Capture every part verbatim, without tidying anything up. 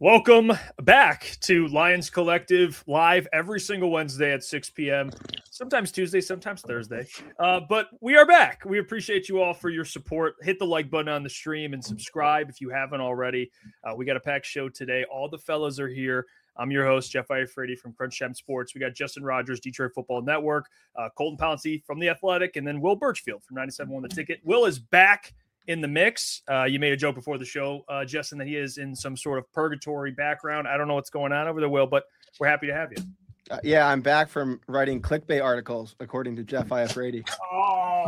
Welcome back to Lions Collective live every single Wednesday at six p.m., sometimes Tuesday, sometimes Thursday. Uh, but we are back. We appreciate you all for your support. Hit the like button on the stream and subscribe if you haven't already. Uh, we got a packed show today. All the fellas are here. I'm your host, Jeff Iafrate from Crunch Time Sports. We got Justin Rogers, Detroit Football Network, uh, Colton Pouncey from The Athletic, and then Will Birchfield from ninety-seven point one The Ticket. Will is back in the mix. Uh, you made a joke before the show, uh, Justin, that he is in some sort of purgatory background. I don't know what's going on over there, Will, but we're happy to have you. Uh, yeah, I'm back from writing clickbait articles, according to Jeff Iafrate. Oh,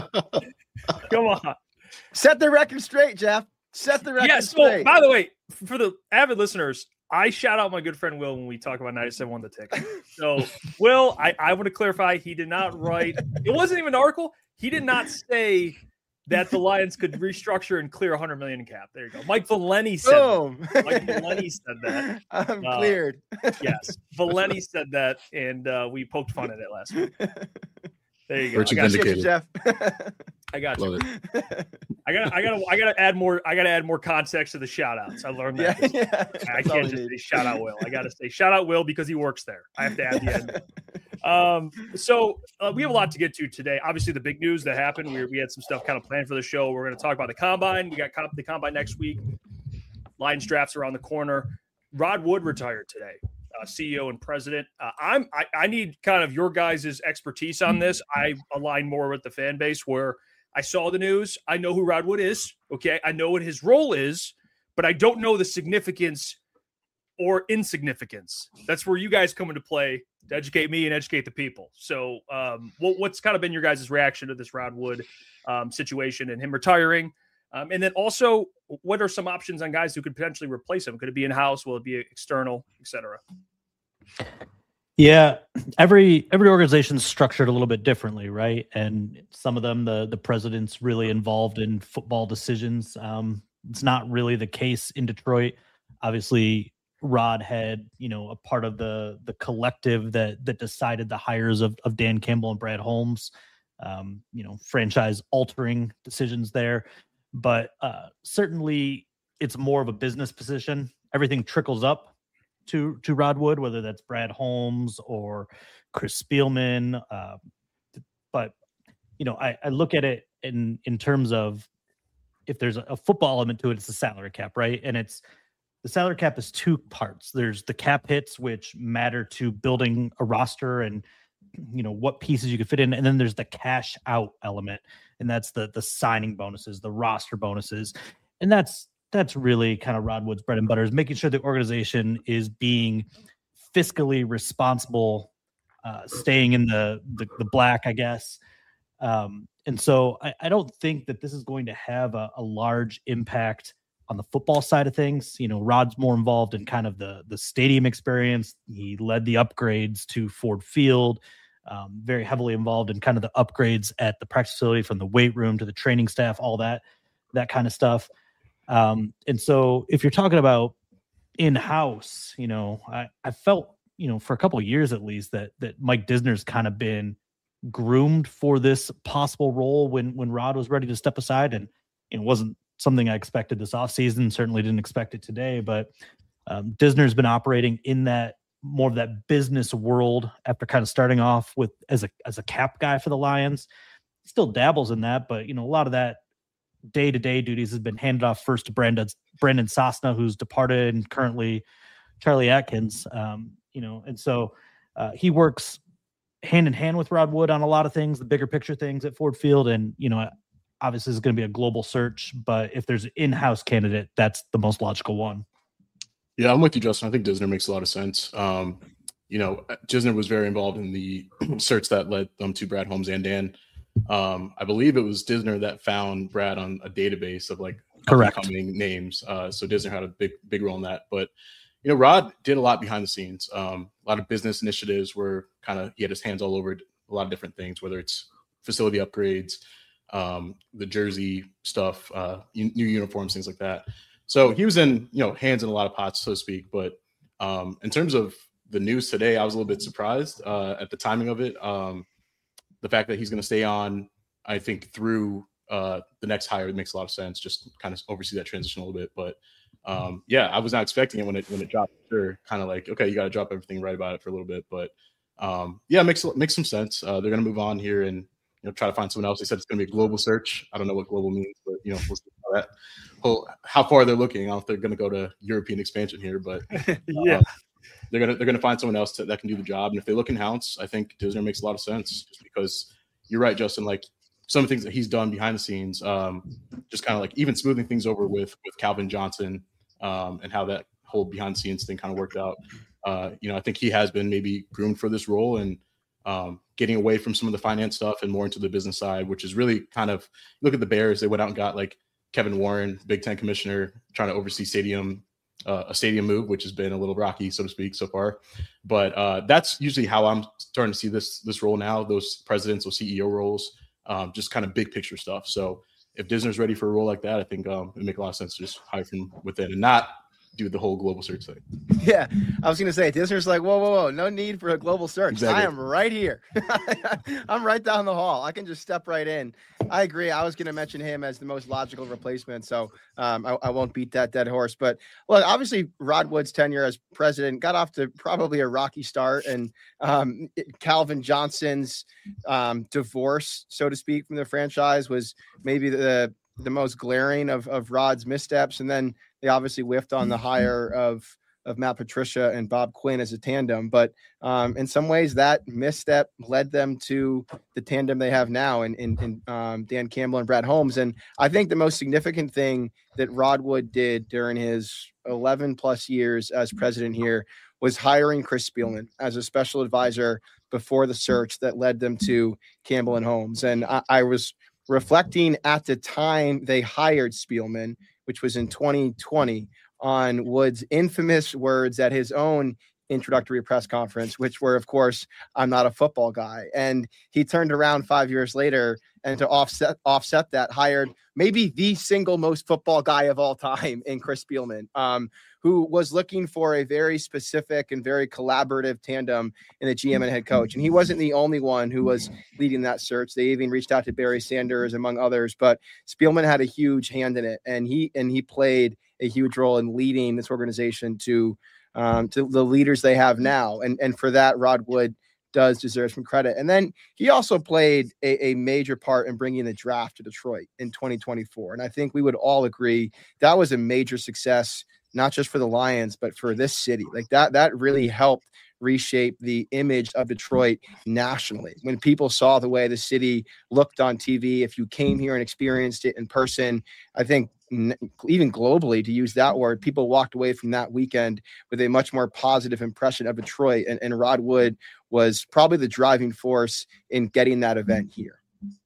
come on. Set the record straight, Jeff. Set the record yes, straight. Well, by the way, for the avid listeners, I shout out my good friend Will when we talk about ninety-seven point one The Ticket. So, Will, I, I want to clarify, he did not write – it wasn't even an article. He did not say – that the Lions could restructure and clear one hundred million dollars in cap. There you go. Mike Valeni said Boom. that. Mike Valeni said that. I'm uh, cleared. Yes. Valeni said that, and uh, we poked fun at it last week. There you go. Virtue I got vindicated. you, Jeff. I got you. Love it. I got I got I got to add more I got to add more context to the shout outs. I learned that. Yeah, yeah. I That's all can't we just need. say shout out Will. I got to say shout out Will because he works there. I have to add the end. Um, so uh, we have a lot to get to today. Obviously, the big news that happened, we, we had some stuff kind of planned for the show. We're going to talk about the combine. We got com- the combine next week. Lions drafts around the corner. Rod Wood retired today, uh, C E O and president. Uh, I'm I, I need kind of your guys' expertise on this. I align more with the fan base where I saw the news. I know who Rod Wood is. Okay, I know what his role is, but I don't know the significance or insignificance. That's where you guys come into play to educate me and educate the people. So um, what, what's kind of been your guys' reaction to this Rod Wood um, situation and him retiring? Um, and then also, what are some options on guys who could potentially replace him? Could it be in-house? Will it be external, et cetera? Yeah, every every organization's structured a little bit differently, right? And some of them, the the president's really involved in football decisions. Um, it's not really the case in Detroit. Obviously, Rod had, you know, a part of the the collective that that decided the hires of of Dan Campbell and Brad Holmes, um, you know, franchise altering decisions there. But uh, certainly it's more of a business position. Everything trickles up to to Rod Wood, whether that's Brad Holmes or Chris Spielman. Uh, but, you know, I, I look at it in, in terms of if there's a, a football element to it, it's the salary cap, right? And it's the salary cap is two parts. There's the cap hits, which matter to building a roster and, you know, what pieces you could fit in. And then there's the cash out element. And that's the the signing bonuses, the roster bonuses. And that's that's really kind of Rod Wood's bread and butter, is making sure the organization is being fiscally responsible, uh, staying in the, the, the black, I guess. Um, and so I, I don't think that this is going to have a, a large impact on the football side of things. You know, Rod's more involved in kind of the, the stadium experience. He led the upgrades to Ford Field, um, very heavily involved in kind of the upgrades at the practice facility, from the weight room to the training staff, all that, that kind of stuff. Um, and so if you're talking about in-house, you know, I, I felt, you know, for a couple of years at least, that that Mike Disner's kind of been groomed for this possible role when when Rod was ready to step aside. And it wasn't something I expected this offseason, certainly didn't expect it today, but um, Disner's been operating in that more of that business world after kind of starting off with as a as a cap guy for the Lions. He still dabbles in that, but, you know, a lot of that day-to-day duties has been handed off first to Brandon, Brandon Sosna, who's departed, and currently Charlie Atkins. Um, you know, and so uh, he works hand in hand with Rod Wood on a lot of things, the bigger picture things at Ford Field. And, you know, obviously it's going to be a global search, but if there's an in-house candidate, that's the most logical one. Yeah, I'm with you, Justin. I think Disner makes a lot of sense. Um, you know, Disner was very involved in the search that led them to Brad Holmes and Dan. Um, I believe it was Disner that found Brad on a database of like Correct. upcoming names. Uh, so Disner had a big, big role in that. But, you know, Rod did a lot behind the scenes. Um, a lot of business initiatives were kind of, he had his hands all over a lot of different things, whether it's facility upgrades, um, the jersey stuff, uh, new uniforms, things like that. So he was in, you know, hands in a lot of pots, so to speak. But um, in terms of the news today, I was a little bit surprised uh, at the timing of it. Um, the fact that he's going to stay on, I think, through uh, the next hire, it makes a lot of sense. Just kind of oversee that transition a little bit. But um, yeah, I was not expecting it when it when it dropped. Sure, kind of like, okay, you got to drop everything, right about it for a little bit, but um, yeah, it makes makes some sense. Uh, they're gonna move on here and you know try to find someone else. They said it's gonna be a global search. I don't know what global means, but you know we'll see how that whole how far they're looking. I don't know if they're gonna go to European expansion here, but yeah. Um, they're gonna they're gonna find someone else to, that can do the job. And if they look in house, I think Disner makes a lot of sense. Just because you're right, Justin. Like some of the things that he's done behind the scenes, um, just kind of like even smoothing things over with with Calvin Johnson um, and how that whole behind the scenes thing kind of worked out. Uh, you know, I think he has been maybe groomed for this role and um, getting away from some of the finance stuff and more into the business side, which is really kind of look at the Bears. They went out and got like Kevin Warren, Big Ten commissioner, trying to oversee stadium. Uh, a stadium move, which has been a little rocky, so to speak, so far. But uh, that's usually how I'm starting to see this this role now. Those presidents or C E O roles, um, just kind of big picture stuff. So if Disner's ready for a role like that, I think um, it would make a lot of sense to just hire from within and not do the whole global search thing. Yeah, I was going to say, Disner's like, whoa, whoa, whoa, no need for a global search. Exactly. I am right here. I'm right down the hall. I can just step right in. I agree. I was going to mention him as the most logical replacement, so um, I, I won't beat that dead horse. But, look, obviously, Rod Wood's tenure as president got off to probably a rocky start, and um, Calvin Johnson's um, divorce, so to speak, from the franchise was maybe the the most glaring of, of Rod's missteps. And then they obviously whiffed on the hire of, of Matt Patricia and Bob Quinn as a tandem. But um, in some ways that misstep led them to the tandem they have now in, in, in um, Dan Campbell and Brad Holmes. And I think the most significant thing that Rod Wood did during his eleven plus years as president here was hiring Chris Spielman as a special advisor before the search that led them to Campbell and Holmes. And I, I was reflecting at the time they hired Spielman, which was in twenty twenty, on Wood's infamous words at his own introductory press conference, which were, of course, I'm not a football guy. And he turned around five years later and to offset offset that, hired maybe the single most football guy of all time in Chris Spielman, um, who was looking for a very specific and very collaborative tandem in the G M and head coach. And he wasn't the only one who was leading that search. They even reached out to Barry Sanders, among others, but Spielman had a huge hand in it. And he, and he played a huge role in leading this organization to, um, to the leaders they have now. And, and for that, Rod Wood does deserve some credit. And then he also played a, a major part in bringing the draft to Detroit in twenty twenty-four. And I think we would all agree that was a major success, not just for the Lions, but for this city. Like that, that really helped reshape the image of Detroit nationally. When people saw the way the city looked on T V, if you came here and experienced it in person, I think even globally, to use that word, people walked away from that weekend with a much more positive impression of Detroit. And, and Rod Wood was probably the driving force in getting that event here.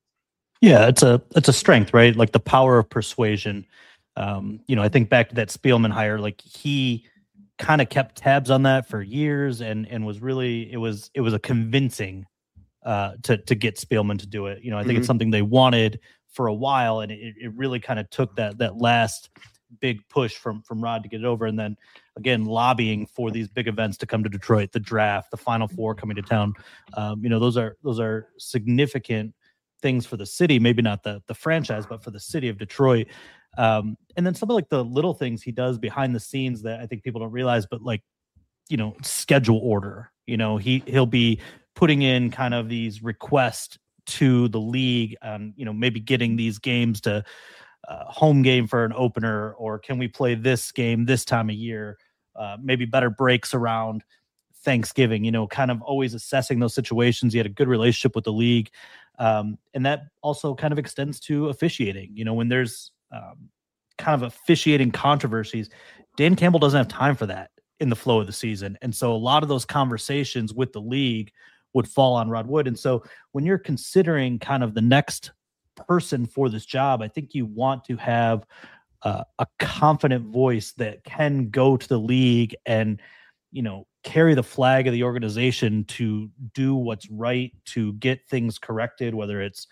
Yeah, it's a it's a strength, right? Like the power of persuasion. Um, you know, I think back to that Spielman hire, like he kind of kept tabs on that for years and and was really it was it was a convincing uh, to to get Spielman to do it. You know, I think mm-hmm. it's something they wanted for a while, and it, it really kind of took that that last big push from from Rod to get it over. And then again, lobbying for these big events to come to Detroit, the draft, the Final Four coming to town. Um, you know, those are those are significant things for the city, maybe not the the franchise, but for the city of Detroit. Um, and then some of like the little things he does behind the scenes that I think people don't realize, but like, you know, schedule order, you know, he he'll be putting in kind of these requests to the league, um, you know, maybe getting these games to uh, home game for an opener, or can we play this game this time of year? Uh, maybe better breaks around Thanksgiving, you know, kind of always assessing those situations. He had a good relationship with the league. Um, and that also kind of extends to officiating, you know, when there's um, kind of officiating controversies, Dan Campbell doesn't have time for that in the flow of the season. And so a lot of those conversations with the league would fall on Rod Wood. And so when you're considering kind of the next person for this job, I think you want to have uh, a confident voice that can go to the league and, you know, carry the flag of the organization to do what's right, to get things corrected, whether it's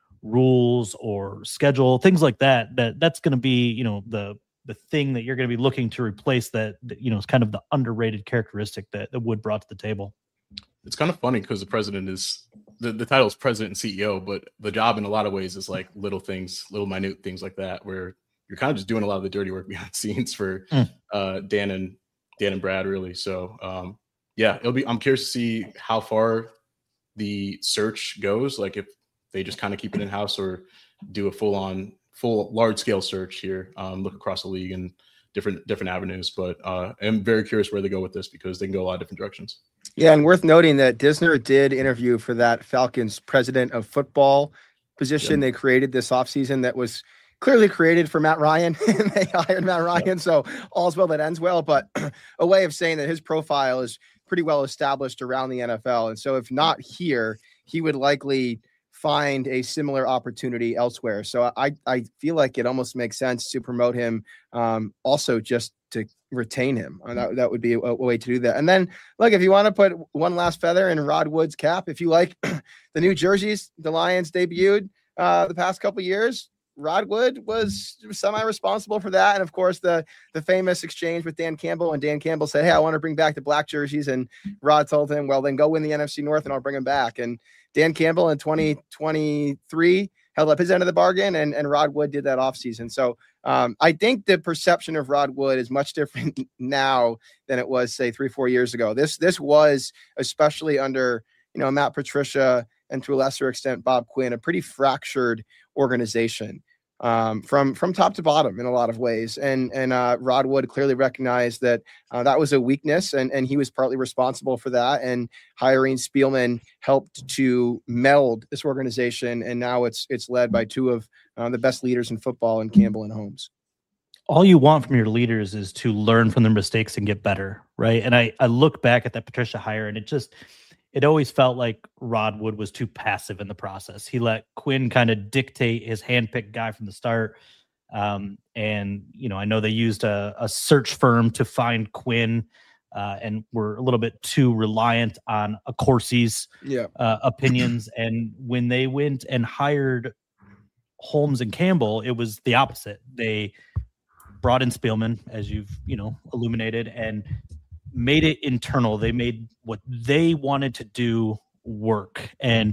rules or schedule, things like that. That that's going to be, you know, the the thing that you're going to be looking to replace that, that, you know, is kind of the underrated characteristic that, that Wood brought to the table. It's kind of funny because the president is the, the title is president and C E O, but the job in a lot of ways is like little things, little minute things like that, where you're kind of just doing a lot of the dirty work behind the scenes for mm. uh, Dan and Dan and Brad, really. So um, yeah, it'll be. I'm curious to see how far the search goes. Like if they just kind of keep it in house or do a full on, full large scale search here, um, look across the league and different different avenues. But uh, I'm very curious where they go with this because they can go a lot of different directions. Yeah, and worth noting that Disner did interview for that Falcons president of football position yep. they created this offseason that was clearly created for Matt Ryan, and they hired Matt Ryan, yep. so all's well that ends well. But a way of saying that his profile is pretty well established around the N F L, and so if not here, he would likely find a similar opportunity elsewhere. So I I feel like it almost makes sense to promote him, um, also just to retain him. Uh, that, that would be a, a way to do that. And then, look, if you want to put one last feather in Rod Wood's cap, if you like the new jerseys the Lions debuted uh, the past couple of years, Rod Wood was semi-responsible for that. And, of course, the the famous exchange with Dan Campbell, and Dan Campbell said, hey, I want to bring back the black jerseys. And Rod told him, well, then go win the N F C North and I'll bring them back. And Dan Campbell in twenty twenty-three held up his end of the bargain, and, and Rod Wood did that offseason. So um, I think the perception of Rod Wood is much different now than it was, say, three, four years ago. This this was, especially under, you know, Matt Patricia and to a lesser extent Bob Quinn, a pretty fractured organization um, from from top to bottom in a lot of ways. And and uh, Rod Wood clearly recognized that uh, that was a weakness, and, and he was partly responsible for that. And hiring Spielman helped to meld this organization, and now it's it's led by two of uh, the best leaders in football, in Campbell and Holmes. All you want from your leaders is to learn from their mistakes and get better, right? And I I look back at that Patricia hire, and it just it always felt like Rod Wood was too passive in the process. He let Quinn kind of dictate his handpicked guy from the start. Um, and, you know, I know they used a, a search firm to find Quinn uh, and were a little bit too reliant on Accorsi's yeah. uh, opinions. And when they went and hired Holmes and Campbell, it was the opposite. They brought in Spielman, as you've, you know, illuminated, and made it internal. They made what they wanted to do work. And,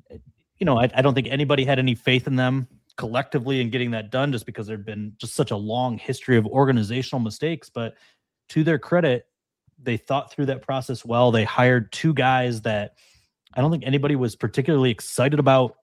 you know, I, I don't think anybody had any faith in them collectively in getting that done, just because there'd been just such a long history of organizational mistakes. But to their credit, they thought through that process well. They hired two guys that I don't think anybody was particularly excited about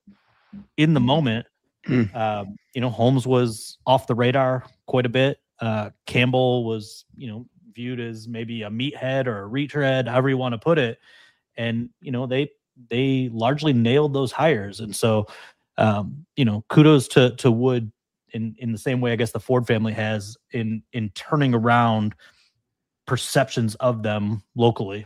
in the moment. Mm. Um, you know, Holmes was off the radar quite a bit. Uh, Campbell was, you know, viewed as maybe a meathead or a retread, however you want to put it. And, you know, they, they largely nailed those hires. And so, um, you know, kudos to, to Wood in, in the same way, I guess the Ford family has in, in turning around perceptions of them locally.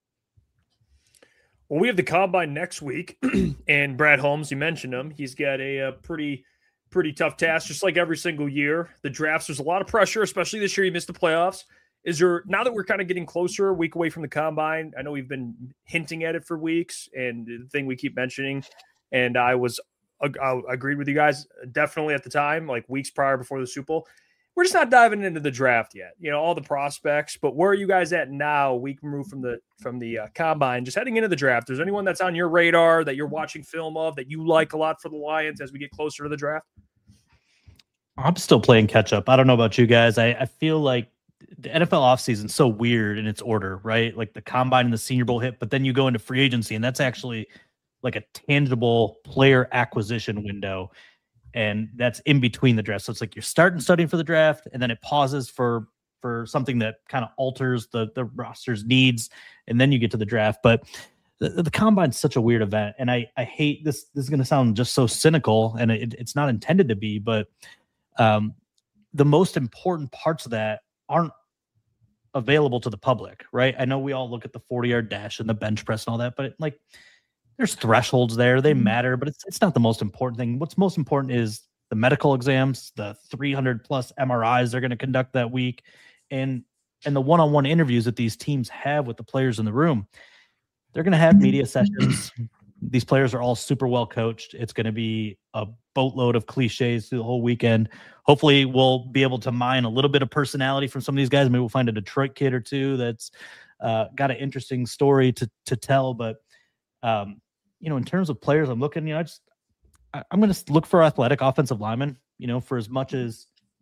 Well, we have the combine next week, and Brad Holmes, you mentioned him. He's got a, a pretty, pretty tough task, just like every single year. The drafts, there's a lot of pressure, especially this year. He missed the playoffs. Is there, now that we're kind of getting closer, a week away from the combine, I know we've been hinting at it for weeks, and the thing we keep mentioning, and I was, I agreed with you guys definitely at the time, like weeks prior before the Super Bowl. We're just not diving into the draft yet, you know, all the prospects, but where are you guys at now, a week removed from the, from the uh, combine, just heading into the draft? Is there anyone that's on your radar that you're watching film of that you like a lot for the Lions as we get closer to the draft? I'm still playing catch up. I don't know about you guys. I, I feel like the N F L offseason is so weird in its order, right? Like the combine and the Senior Bowl hit, but then you go into free agency, and that's actually like a tangible player acquisition window. And that's in between the draft. So it's like you're starting studying for the draft, and then it pauses for for something that kind of alters the, the roster's needs, and then you get to the draft. But the, the combine's such a weird event. And I, I hate this. This is going to sound just so cynical, and it, it's not intended to be, but um, the most important parts of that aren't available to the public, right? I know we all look at the forty-yard dash and the bench press and all that, but it, like there's thresholds there. They matter, but it's it's not the most important thing. What's most important is the medical exams, the three hundred plus M R Is they're going to conduct that week, and and the one-on-one interviews that these teams have with the players in the room. They're going to have media sessions. These players are all super well coached. It's going to be a boatload of cliches through the whole weekend. Hopefully we'll be able to mine a little bit of personality from some of these guys. Maybe we'll find a Detroit kid or two that's uh, got an interesting story to to tell. But, um, you know, in terms of players, I'm looking, you know, I just, I, I'm going to look for athletic offensive linemen, you know, for as much as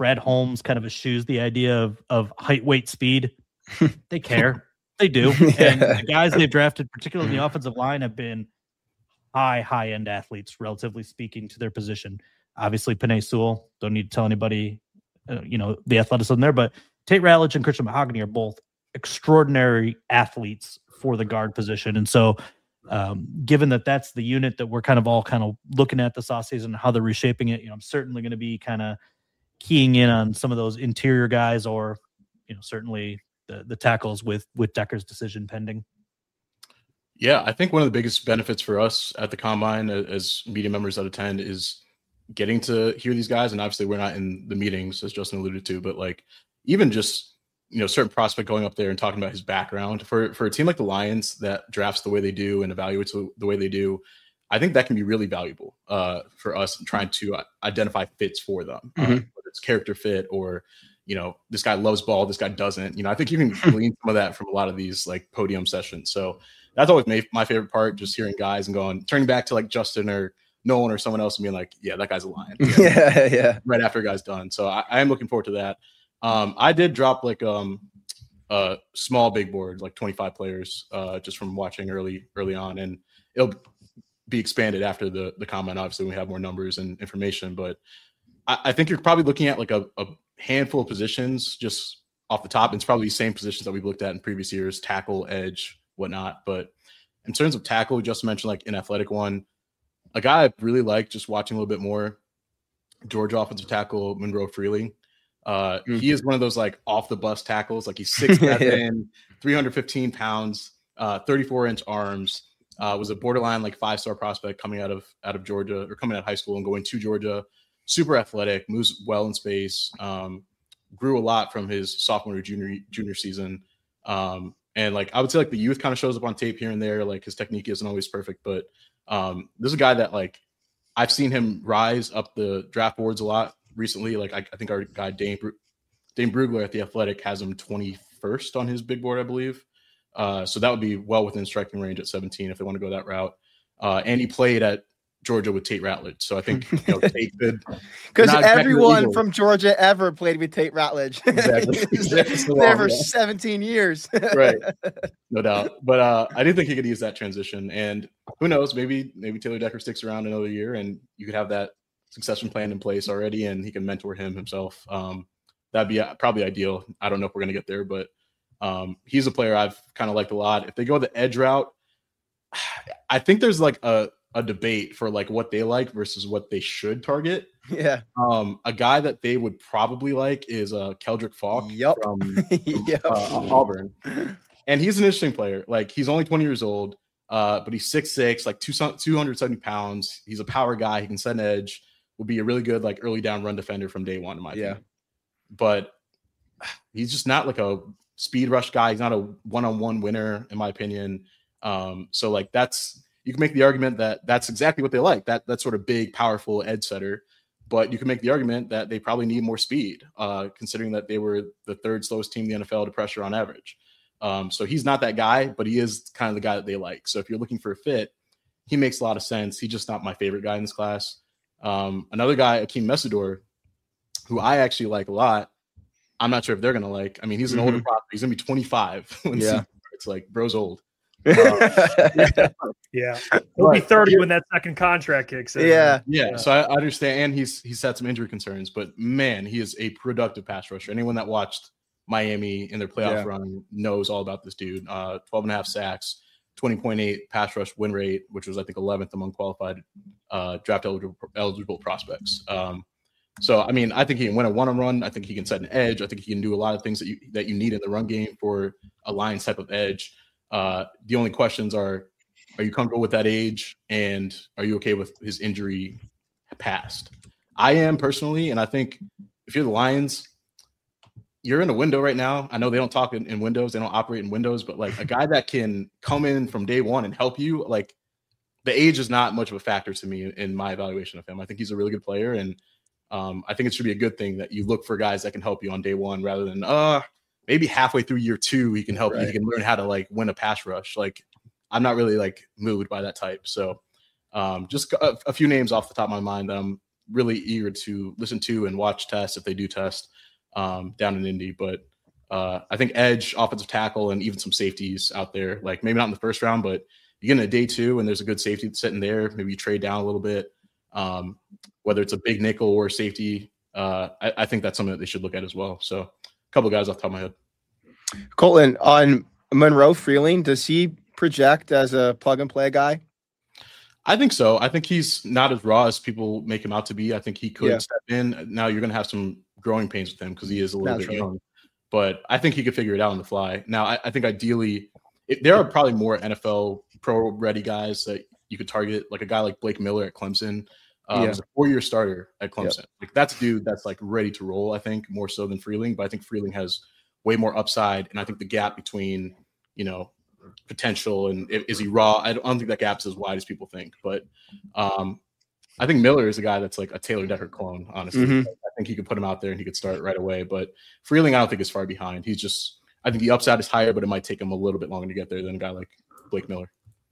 Brad Holmes kind of eschews the idea of of height, weight, speed. They care. They do. And the guys they've drafted, particularly in the offensive line, have been high, high end athletes, relatively speaking, to their position. Obviously, Penei Sewell, don't need to tell anybody, uh, you know, the athleticism there, but Tate Ratledge and Christian Mahogany are both extraordinary athletes for the guard position. And so, um, given that that's the unit that we're kind of all kind of looking at this offseason and how they're reshaping it, you know, I'm certainly going to be kind of keying in on some of those interior guys, or, you know, certainly the, the tackles with, with Decker's decision pending. Yeah, I think one of the biggest benefits for us at the Combine as media members that attend is getting to hear these guys. And obviously we're not in the meetings, as Justin alluded to, but like even just, you know, certain prospect going up there and talking about his background for, for a team like the Lions that drafts the way they do and evaluates the way they do, I think that can be really valuable uh, for us trying to identify fits for them, mm-hmm. uh, whether it's character fit or, you know, this guy loves ball, this guy doesn't. You know, I think you can glean some of that from a lot of these like podium sessions. So that's always my, my favorite part, just hearing guys and going, turning back to like Justin or Nolan or someone else and being like, yeah, that guy's a Lion. Yeah, yeah, yeah. Right after a guy's done. So I, I am looking forward to that. Um, I did drop like um, a small big board, like twenty-five players, uh, just from watching early early on, and it'll be expanded after the the Combine. Obviously, we have more numbers and information, but I, I think you're probably looking at like a, a handful of positions just off the top. It's probably the same positions that we've looked at in previous years: tackle, edge, whatnot. But in terms of tackle, we just mentioned like an athletic one. A guy I really like just watching a little bit more, Georgia offensive tackle Monroe Freely. Uh, mm-hmm. He is one of those like off the bus tackles. Like he's six seven, three hundred fifteen pounds, uh, thirty-four inch arms. Uh, was a borderline like five star prospect coming out of out of Georgia or coming out of high school and going to Georgia. Super athletic, moves well in space. Um, grew a lot from his sophomore or junior junior season. Um, and like I would say, like the youth kind of shows up on tape here and there. Like his technique isn't always perfect, but um, this is a guy that like I've seen him rise up the draft boards a lot recently. Like I, I think our guy Dane Bru- Dane Brugler at the Athletic has him twenty-first on his big board, I believe. Uh, so that would be well within striking range at seventeen if they want to go that route. Uh, and he played at Georgia with Tate Ratledge, so I think you know, Tate could. Because everyone exactly from Georgia ever played with Tate Ratledge. Exactly. exactly. There for seventeen years. Right, no doubt. But uh, I do think he could use that transition, and who knows? Maybe maybe Taylor Decker sticks around another year, and you could have that succession plan in place already, and he can mentor him himself. Um, that'd be probably ideal. I don't know if we're gonna get there, but um, he's a player I've kind of liked a lot. If they go the edge route, I think there's like a a debate for like what they like versus what they should target. Yeah. Um, a guy that they would probably like is uh Keldrick Falk yep. from yep. uh, Auburn. And he's an interesting player. Like he's only twenty years old, uh, but he's six six, like two, two hundred seventy pounds. He's a power guy. He can set an edge, will be a really good like early down run defender from day one in my yeah. opinion. But he's just not like a speed rush guy. He's not a one-on-one winner in my opinion. Um, so like that's, you can make the argument that that's exactly what they like, that that sort of big, powerful edge setter. But you can make the argument that they probably need more speed, uh, considering that they were the third slowest team in the N F L to pressure on average. Um, so he's not that guy, but he is kind of the guy that they like. So if you're looking for a fit, he makes a lot of sense. He's just not my favorite guy in this class. Um, another guy, Akeem Mesidor, who I actually like a lot. I'm not sure if they're going to like. I mean, he's an mm-hmm. older prospect. He's going to be twenty-five. When yeah. It's like, bro's old. Uh, yeah, he'll but, be thirty when that second contract kicks in. Yeah, yeah. yeah. So I understand, and he's he's had some injury concerns, but man, he is a productive pass rusher. Anyone that watched Miami in their playoff yeah. run knows all about this dude. Uh, twelve and a half sacks, twenty point eight pass rush win rate, which was I think eleventh among qualified uh, draft eligible eligible prospects. Um, so I mean, I think he can win a one on run. I think he can set an edge. I think he can do a lot of things that you that you need in the run game for a Lions type of edge. Uh, the only questions are, are you comfortable with that age? And are you okay with his injury past? I am personally, and I think if you're the Lions, you're in a window right now. I know they don't talk in, in windows. They don't operate in windows, but like a guy that can come in from day one and help you, like the age is not much of a factor to me in my evaluation of him. I think he's a really good player. And um, I think it should be a good thing that you look for guys that can help you on day one rather than, uh, maybe halfway through year two, he can help right. you. He can learn how to like win a pass rush. Like I'm not really like moved by that type. So um, just a, a few names off the top of my mind that I'm really eager to listen to and watch tests if they do test um, down in Indy. But uh, I think edge, offensive tackle, and even some safeties out there, like maybe not in the first round, but you get in a day two and there's a good safety sitting there. Maybe you trade down a little bit, um, whether it's a big nickel or safety. Uh, I, I think that's something that they should look at as well. So a couple of guys off the top of my head. Colton, on Monroe Freeling, does he project as a plug and play guy? I think so. I think he's not as raw as people make him out to be. I think he could yeah. step in. Now you're going to have some growing pains with him because he is a little Naturally. bit young. But I think he could figure it out on the fly. Now, I, I think ideally, it, there are probably more N F L pro-ready guys that you could target, like a guy like Blake Miller at Clemson. Um, yeah. He's a four-year starter at Clemson. Yep. Like that's a dude that's like ready to roll, I think, more so than Freeling. But I think Freeling has way more upside. And I think the gap between, you know, potential and is he raw, I don't, I don't think that gap's as wide as people think. But um, I think Miller is a guy that's like a Taylor Decker clone, honestly. Mm-hmm. I think he could put him out there and he could start right away. But Freeling, I don't think is far behind. He's just, I think the upside is higher, but it might take him a little bit longer to get there than a guy like Blake Miller.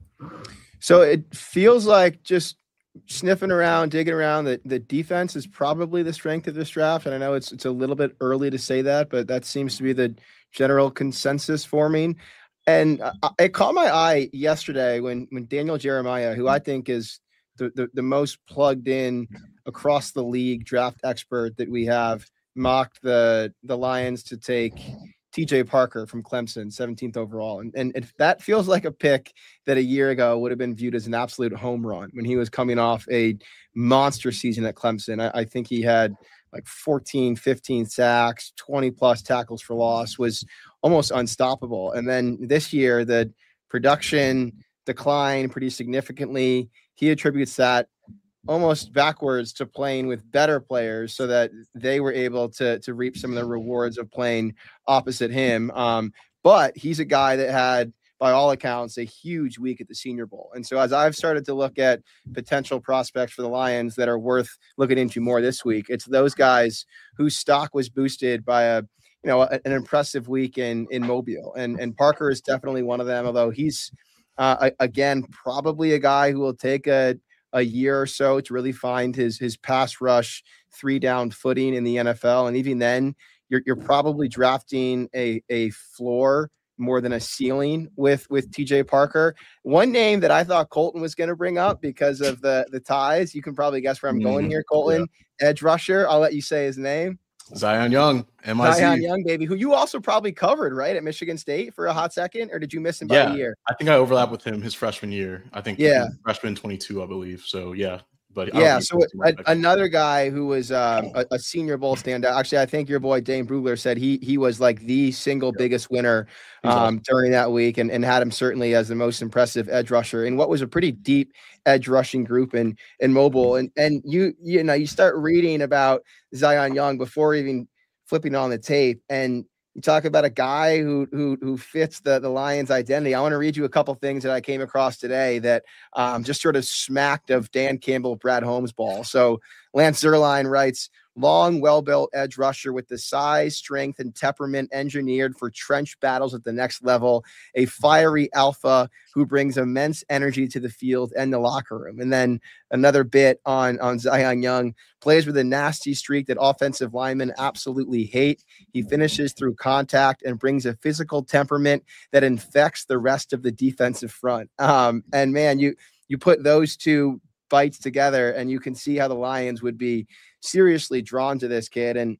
So it feels like just sniffing around, digging around, that the defense is probably the strength of this draft. And I know it's it's a little bit early to say that, but that seems to be the general consensus forming. And uh, it caught my eye yesterday when when Daniel Jeremiah, who I think is the, the, the most plugged in across the league draft expert that we have, mocked the the Lions to take T J Parker from Clemson, seventeenth overall. And, and if that feels like a pick that a year ago would have been viewed as an absolute home run when he was coming off a monster season at Clemson. I, I think he had like fourteen, fifteen sacks, twenty plus tackles for loss, was almost unstoppable. And then this year, the production declined pretty significantly. He attributes that almost backwards to playing with better players so that they were able to, to reap some of the rewards of playing opposite him. Um, but he's a guy that had, by all accounts, a huge week at the Senior Bowl. And so as I've started to look at potential prospects for the Lions that are worth looking into more this week, it's those guys whose stock was boosted by a, you know, a, an impressive week in, in Mobile. And, and Parker is definitely one of them, although he's, uh, again, probably a guy who will take a, a year or so to really find his his pass rush three down footing in the N F L. And even then, you're you're probably drafting a a floor more than a ceiling with with T J Parker. One name that I thought Colton was going to bring up because of the the ties, you can probably guess where I'm going here, Colton. Yeah. Edge rusher. I'll let you say his name. Zion Young, M I Z. Zion Young, baby, who you also probably covered, right, at Michigan State for a hot second, or did you miss him by yeah, a year? I think I overlapped with him his freshman year. I think yeah, freshman twenty-two, I believe. So yeah, but yeah. So a, another guy who was um, a, a Senior Bowl standout. Actually, I think your boy Dane Brugler said he he was like the single biggest winner um, awesome. during that week, and, and had him certainly as the most impressive edge rusher in what was a pretty deep edge rushing group in in Mobile. And and you you know you start reading about Zion Young before even flipping on the tape, and you talk about a guy who who who fits the, the Lions identity. I want to read you a couple things that I came across today that um, just sort of smacked of Dan Campbell, Brad Holmes ball. So Lance Zierlein writes, long, well-built edge rusher with the size, strength, and temperament engineered for trench battles at the next level, a fiery alpha who brings immense energy to the field and the locker room. And then another bit on, on Zion Young, plays with a nasty streak that offensive linemen absolutely hate. He finishes through contact and brings a physical temperament that infects the rest of the defensive front. Um, and man, you you put those two bites together and you can see how the Lions would be seriously drawn to this kid. And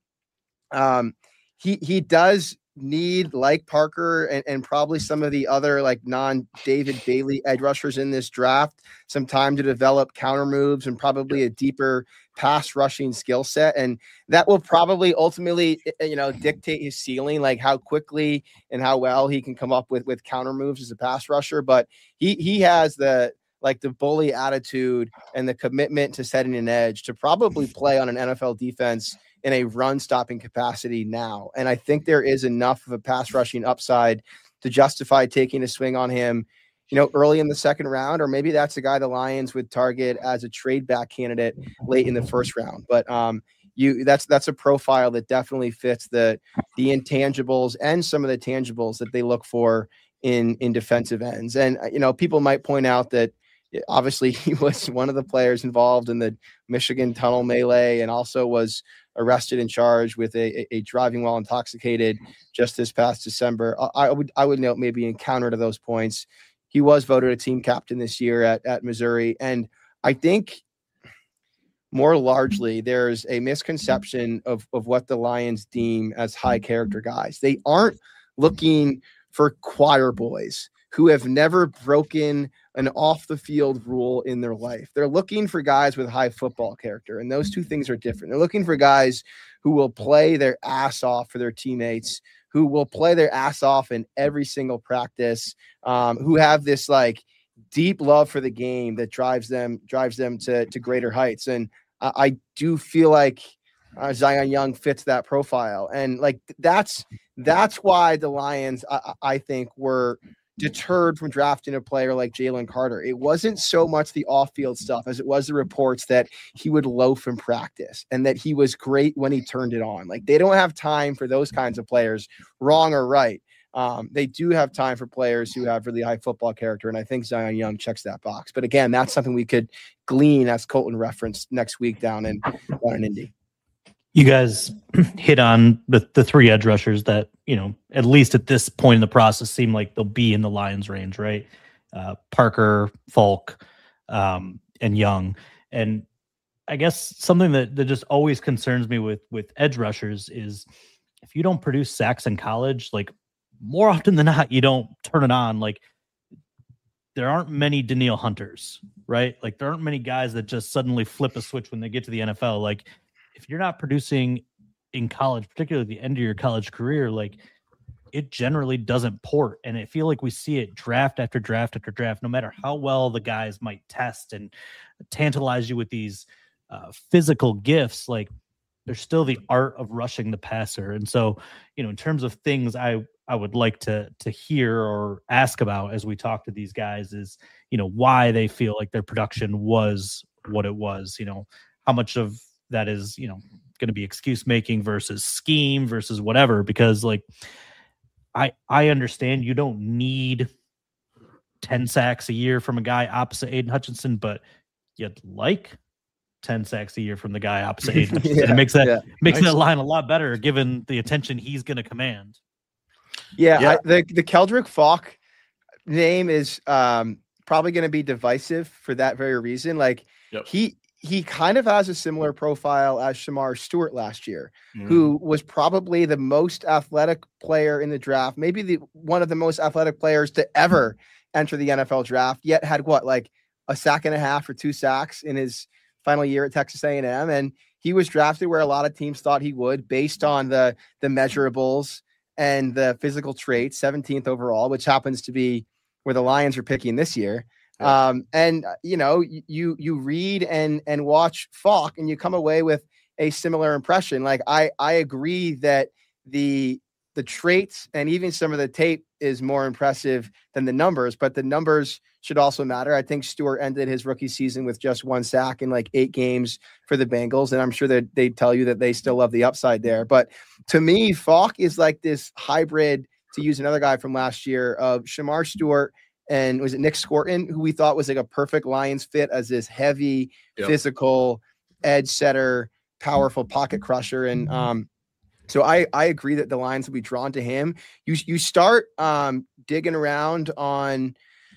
um, he he does need, like Parker and, and probably some of the other like non-David Bailey edge rushers in this draft, some time to develop counter moves and probably a deeper pass rushing skill set. And that will probably ultimately, you know, dictate his ceiling, like how quickly and how well he can come up with, with counter moves as a pass rusher. But he he has the, like the bully attitude and the commitment to setting an edge to probably play on an N F L defense in a run stopping capacity now. And I think there is enough of a pass rushing upside to justify taking a swing on him, you know, early in the second round, or maybe that's a guy the Lions would target as a trade back candidate late in the first round. But um, you, that's, that's a profile that definitely fits the, the intangibles and some of the tangibles that they look for in, in defensive ends. And, you know, people might point out that obviously he was one of the players involved in the Michigan tunnel melee, and also was arrested and charged with a, a driving while intoxicated just this past December. I, I would I would note maybe in counter to those points, he was voted a team captain this year at, at Missouri. And I think more largely there's a misconception of, of what the Lions deem as high character guys. They aren't looking for choir boys who have never broken an off the field rule in their life. They're looking for guys with high football character. And those two things are different. They're looking for guys who will play their ass off for their teammates, who will play their ass off in every single practice, um, who have this like deep love for the game that drives them, drives them to, to greater heights. And I, I do feel like uh, Zion Young fits that profile. And like, that's, that's why the Lions, I, I think, were deterred from drafting a player like Jalen Carter. It wasn't so much the off-field stuff as it was the reports that he would loaf in practice and that he was great when he turned it on. Like, they don't have time for those kinds of players, wrong or right. Um, they do have time for players who have really high football character, and I think Zion Young checks that box. But again, that's something we could glean, as Colton referenced, next week down in, down in Indy. You guys hit on the, the three edge rushers that, you know, at least at this point in the process, seem like they'll be in the Lions range, right? Uh, Parker, Falk, um, and Young. And I guess something that, that just always concerns me with, with edge rushers is if you don't produce sacks in college, like more often than not, you don't turn it on. Like there aren't many Danielle Hunters, right? Like there aren't many guys that just suddenly flip a switch when they get to the N F L. Like, if you're not producing in college, particularly at the end of your college career, like it generally doesn't port. And I feel like we see it draft after draft after draft, no matter how well the guys might test and tantalize you with these uh, physical gifts, like there's still the art of rushing the passer. And so, you know, in terms of things I, I would like to, to hear or ask about as we talk to these guys is, you know, why they feel like their production was what it was, you know, how much of that is, you know, going to be excuse making versus scheme versus whatever, because like I I understand you don't need ten sacks a year from a guy opposite Aiden Hutchinson, but you'd like ten sacks a year from the guy opposite Aiden Hutchinson. yeah, it makes that yeah. makes nice. that line a lot better given the attention he's going to command. Yeah, yeah. I, the the Keldrick Falk name is um, probably going to be divisive for that very reason. Like Yep. he he kind of has a similar profile as Shamar Stewart last year, Mm. who was probably the most athletic player in the draft, maybe the one of the most athletic players to ever enter the N F L draft, yet had what, like a sack and a half or two sacks in his final year at Texas A and M. And he was drafted where a lot of teams thought he would, based on the the measurables and the physical traits, seventeenth overall, which happens to be where the Lions are picking this year. Yeah. Um, and you know, you, you read and, and watch Falk and you come away with a similar impression. Like I, I agree that the, the traits and even some of the tape is more impressive than the numbers, but the numbers should also matter. I think Stewart ended his rookie season with just one sack in like eight games for the Bengals. And I'm sure that they tell you that they still love the upside there. But to me, Falk is like this hybrid, to use another guy from last year, of Shamar Stewart and was it Nick Scorton, who we thought was like a perfect Lions fit as this heavy, Yep. physical edge setter, powerful pocket crusher. And um, so I, I agree that the Lions will be drawn to him. You you start um, digging around on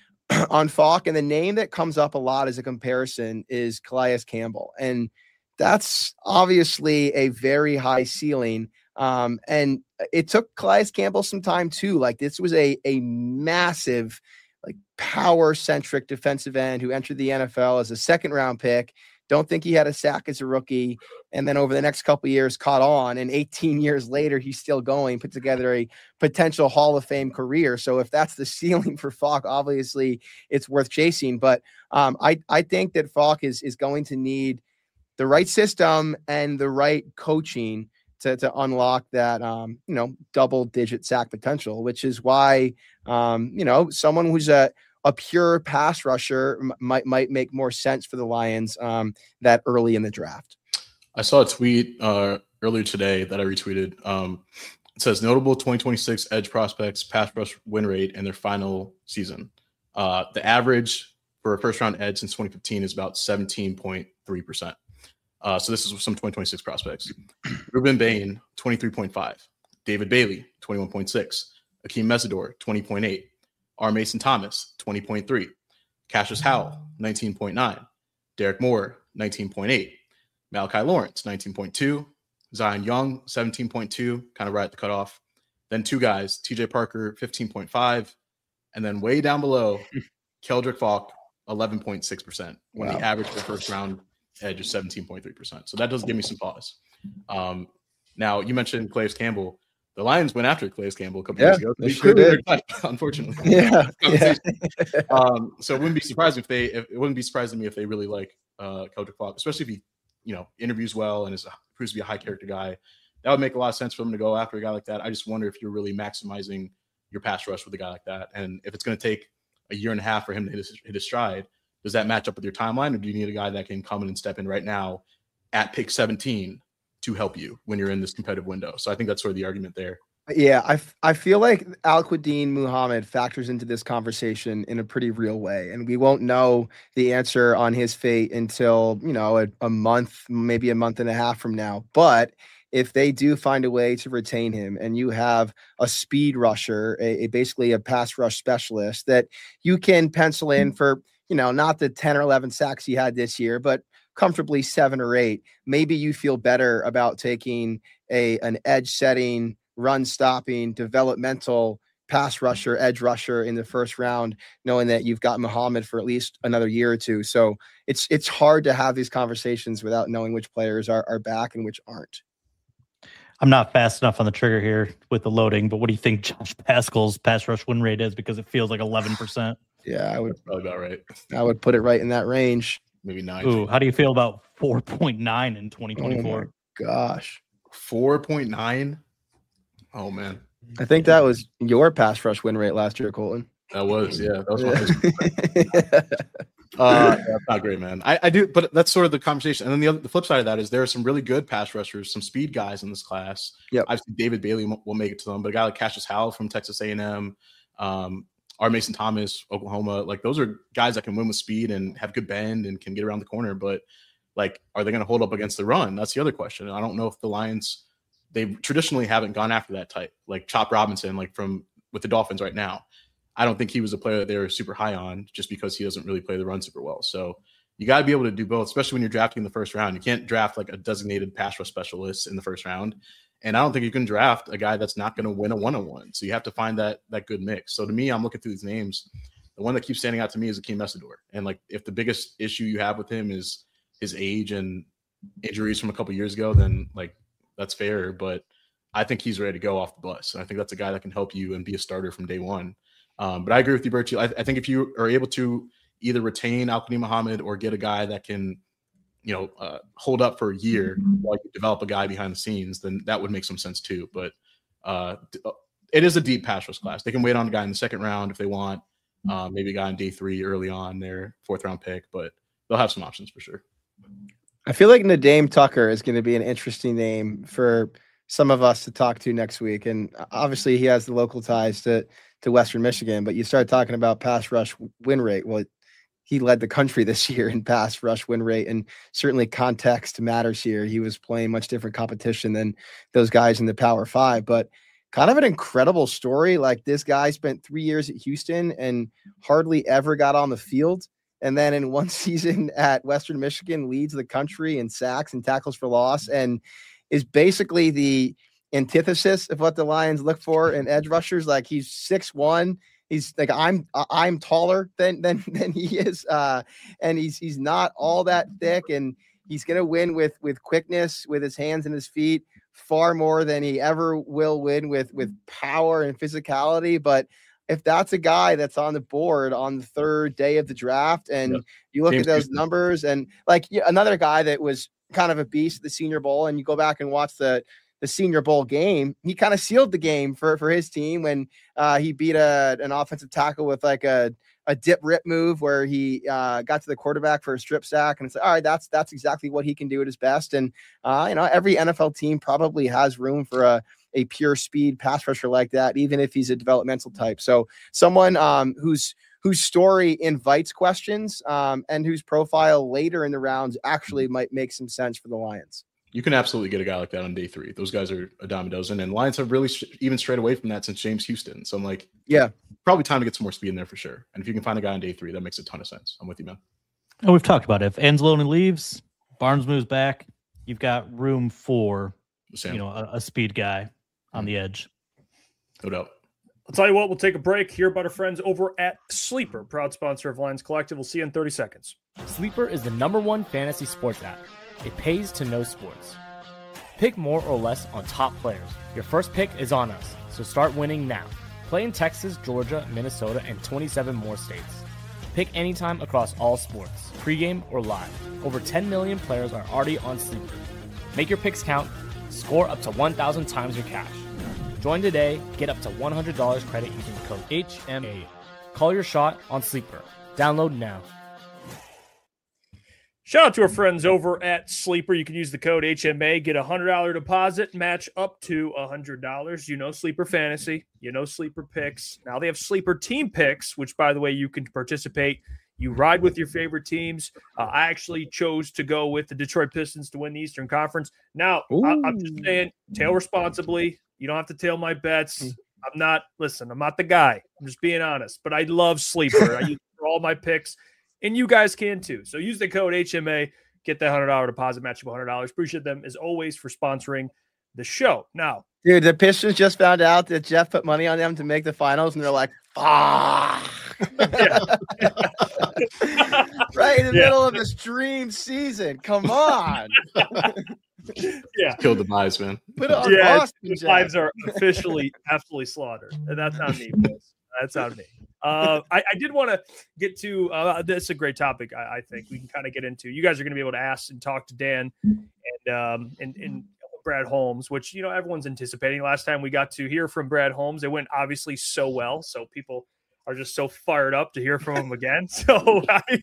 on Falk, and the name that comes up a lot as a comparison is Calais Campbell. And that's obviously a very high ceiling. Um, and it took Calais Campbell some time too. Like this was a a massive, like power centric defensive end who entered the N F L as a second round pick. Don't think he had a sack as a rookie. And then over the next couple of years caught on, and eighteen years later, he's still going, put together a potential Hall of Fame career. So if that's the ceiling for Falk, obviously it's worth chasing. But um, I, I think that Falk is, is going to need the right system and the right coaching to, to unlock that, um, you know, double digit sack potential, which is why, um, you know, someone who's a, a pure pass rusher m- might, might make more sense for the Lions um, that early in the draft. I saw a tweet uh, earlier today that I retweeted. Um, it says notable twenty twenty-six edge prospects pass rush win rate in their final season. Uh, the average for a first round edge since twenty fifteen is about seventeen point three percent. Uh, so this is some twenty twenty-six prospects. Ruben Bain, twenty-three point five. David Bailey, twenty-one point six. Akeem Mesidor, twenty point eight. R. Mason Thomas, twenty point three. Cassius Howell, nineteen point nine. Derek Moore, nineteen point eight. Malachi Lawrence, nineteen point two. Zion Young, seventeen point two, kind of right at the cutoff. Then two guys, T J Parker, fifteen point five. And then way down below, Keldrick Falk, eleven point six percent, when wow. the average for first round edge is seventeen point three percent. So that does give me some pause. Um, now, you mentioned Calais Campbell. The Lions went after Calais Campbell a couple yeah, years ago. They sure did. Unfortunately. Yeah. yeah. um, so it wouldn't be surprising if they, if, it wouldn't be surprising to me if they really like uh, Keldrick Falk, especially if he, you know, interviews well and is a, proves to be a high character guy. That would make a lot of sense for them to go after a guy like that. I just wonder if you're really maximizing your pass rush with a guy like that. And if it's going to take a year and a half for him to hit his, hit his stride, does that match up with your timeline, or do you need a guy that can come in and step in right now at pick seventeen to help you when you're in this competitive window? So I think that's sort of the argument there. Yeah, I, f- I feel like Al-Quadin Muhammad factors into this conversation in a pretty real way, and we won't know the answer on his fate until, you know, a, a month, maybe a month and a half from now. But if they do find a way to retain him, and you have a speed rusher, a, a basically a pass rush specialist that you can pencil in for, you know, not the ten or eleven sacks he had this year, but comfortably seven or eight, maybe you feel better about taking a an edge setting, run stopping, developmental pass rusher, edge rusher in the first round, knowing that you've got Muhammad for at least another year or two. So it's it's hard to have these conversations without knowing which players are, are back and which aren't. I'm not fast enough on the trigger here with the loading, but what do you think Josh Pascal's pass rush win rate is? Because it feels like eleven percent. Yeah, I would That's probably about right. I would put it right in that range. Maybe nine. Ooh, how do you feel about four point nine in twenty twenty-four? Oh my gosh. four point nine? Oh, man. I think that was your pass rush win rate last year, Colton. That was, yeah. That was my uh, that's not great, man. I, I do, but that's sort of the conversation. And then the, other, the flip side of that is there are some really good pass rushers, some speed guys in this class. Yep. Obviously, David Bailey will make it to them, but a guy like Cassius Howell from Texas A and M, um, R. Mason Thomas, Oklahoma, like those are guys that can win with speed and have good bend and can get around the corner. But like, are they going to hold up against the run? That's the other question. And I don't know if the Lions, they traditionally haven't gone after that type, like Chop Robinson, like from with the Dolphins right now. I don't think he was a player that they were super high on just because he doesn't really play the run super well. So you got to be able to do both, especially when you're drafting in the first round. You can't draft like a designated pass rush specialist in the first round. And I don't think you can draft a guy that's not going to win a one-on-one. So you have to find that that good mix. So to me, I'm looking through these names. The one that keeps standing out to me is Akeem Mesidor. And like, if the biggest issue you have with him is his age and injuries from a couple years ago, then like that's fair. But I think he's ready to go off the bus. And I think that's a guy that can help you and be a starter from day one. Um, but I agree with you, Birchie. I, I think if you are able to either retain Al-Quadin Muhammad or get a guy that can, you know, uh, hold up for a year while you develop a guy behind the scenes, then that would make some sense too. But uh, it is a deep pass rush class. They can wait on a guy in the second round if they want, uh, maybe a guy in day three early on, their fourth round pick, but they'll have some options for sure. I feel like Nadeem Tucker is going to be an interesting name for some of us to talk to next week. And obviously he has the local ties to, to Western Michigan, but you start talking about pass rush win rate. Well, he led the country this year in pass rush win rate, and certainly context matters here. He was playing much different competition than those guys in the Power Five, but kind of an incredible story. Like, this guy spent three years at Houston and hardly ever got on the field. And then in one season at Western Michigan leads the country in sacks and tackles for loss, and is basically the antithesis of what the Lions look for in edge rushers. Like, he's six one. He's like, I'm I'm taller than than than he is, uh, and he's he's not all that thick, and he's gonna win with with quickness, with his hands and his feet, far more than he ever will win with with power and physicality. But if that's a guy that's on the board on the third day of the draft, and yep. you look James at those Houston. numbers, and like another guy that was kind of a beast at the Senior Bowl, and you go back and watch the the Senior Bowl game, he kind of sealed the game for, for his team when uh, he beat a, an offensive tackle with like a, a dip rip move where he uh, got to the quarterback for a strip sack. And it's like, all right, that's, that's exactly what he can do at his best. And, uh, you know, every N F L team probably has room for a, a pure speed pass rusher like that, even if he's a developmental type. So someone um, who's whose story invites questions um, and whose profile later in the rounds actually might make some sense for the Lions. You can absolutely get a guy like that on day three. Those guys are a dime a dozen, and Lions have really sh- even strayed away from that since James Houston. So I'm like, yeah, probably time to get some more speed in there for sure. And if you can find a guy on day three, that makes a ton of sense. I'm with you, man. Oh, we've talked about it. If Anzalone leaves, Barnes moves back, you've got room for, you know, a, a speed guy on the edge. No doubt. I'll tell you what, we'll take a break. Hear about our friends over at Sleeper, proud sponsor of Lions Collective. We'll see you in thirty seconds. Sleeper is the number one fantasy sports app. It pays to know sports. Pick more or less on top players. Your first pick is on us, so start winning now. Play in Texas, Georgia, Minnesota, and twenty-seven more states. Pick anytime across all sports, pregame or live. Over ten million players are already on Sleeper. Make your picks count. Score up to one thousand times your cash. Join today. Get up to one hundred dollars credit using the code H M A. Call your shot on Sleeper. Download now. Shout out to our friends over at Sleeper. You can use the code H M A, get a one hundred dollars deposit, match up to one hundred dollars. You know Sleeper Fantasy. You know Sleeper Picks. Now they have Sleeper Team Picks, which, by the way, you can participate. You ride with your favorite teams. Uh, I actually chose to go with the Detroit Pistons to win the Eastern Conference. Now, I, I'm just saying, tail responsibly. You don't have to tail my bets. I'm not, listen, I'm not the guy. I'm just being honest. But I love Sleeper. I use it for all my picks. And you guys can too. So use the code H M A, get that one hundred dollars deposit, match of one hundred dollars. Appreciate them, as always, for sponsoring the show. Now, dude, the Pistons just found out that Jeff put money on them to make the finals, and they're like, fuck. Right in the yeah. middle of this dream season. Come on. Yeah. Killed the vibes, man. Put it on yeah, Boston, the vibes are officially absolutely slaughtered. And that's on me, boys. That's on me. Uh, I, I did want to get to uh, this is a great topic. I, I think we can kind of get into. You guys are going to be able to ask and talk to Dan and um, and, and Brad Holmes, which you know everyone's anticipating. Last time we got to hear from Brad Holmes, it went obviously so well. So people are just so fired up to hear from him again. So,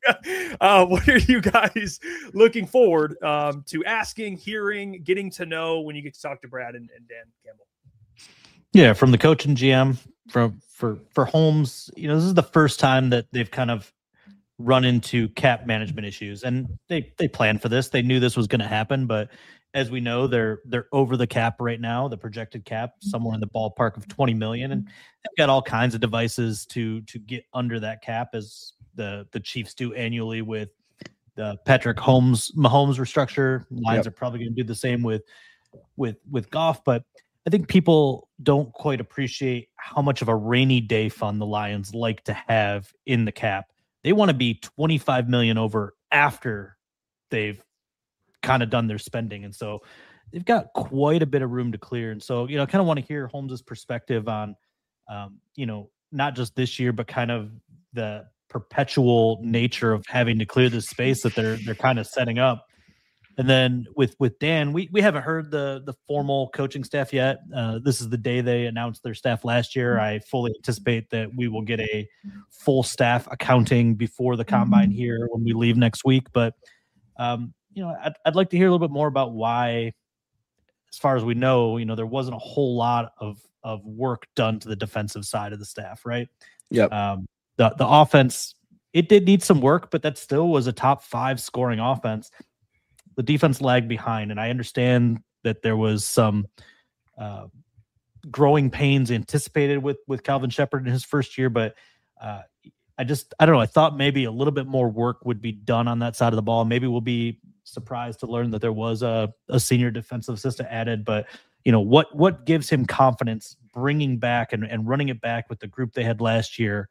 uh, what are you guys looking forward um, to asking, hearing, getting to know when you get to talk to Brad and, and Dan Campbell? Yeah, from the coach and G M, from for for Holmes, you know, this is the first time that they've kind of run into cap management issues, and they they planned for this. They knew this was going to happen, but as we know, they're they're over the cap right now, the projected cap somewhere in the ballpark of twenty million, and they've got all kinds of devices to to get under that cap, as the the Chiefs do annually with the Patrick Holmes Mahomes restructure. Lions yep. are probably going to do the same with with with Goff, but I think people don't quite appreciate how much of a rainy day fund the Lions like to have in the cap. They want to be twenty-five million over after they've kind of done their spending. And so they've got quite a bit of room to clear. And so, you know, I kind of want to hear Holmes's perspective on, um, you know, not just this year, but kind of the perpetual nature of having to clear this space that they're, they're kind of setting up. And then with, with Dan, we, we haven't heard the, the formal coaching staff yet. Uh, this is the day they announced their staff last year. I fully anticipate that we will get a full staff accounting before the combine here when we leave next week. But, um, you know, I'd, I'd like to hear a little bit more about why, as far as we know, you know, there wasn't a whole lot of, of work done to the defensive side of the staff, right? Yep. Um, the, the offense, it did need some work, but that still was a top five scoring offense. The defense lagged behind, and I understand that there was some uh, growing pains anticipated with with Calvin Shepard in his first year, but uh, I just I don't know. I thought maybe a little bit more work would be done on that side of the ball. Maybe we'll be surprised to learn that there was a, a senior defensive assistant added, but you know what what gives him confidence bringing back and, and running it back with the group they had last year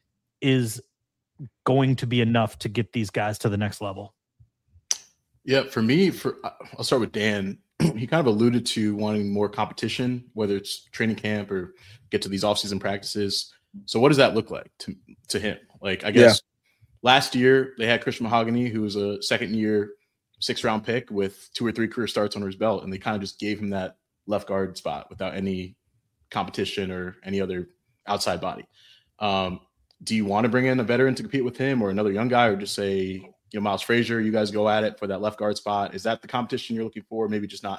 is going to be enough to get these guys to the next level. Yeah, for me, for I'll start with Dan. He kind of alluded to wanting more competition, whether it's training camp or get to these offseason practices. So what does that look like to, to him? Like, I guess yeah. last year they had Christian Mahogany, who was a second year, six round pick with two or three career starts under his belt. And they kind of just gave him that left guard spot without any competition or any other outside body. Um, do you want to bring in a veteran to compete with him or another young guy, or just say, you know, Miles Frazier, you guys go at it for that left guard spot? Is that the competition you're looking for? Maybe just not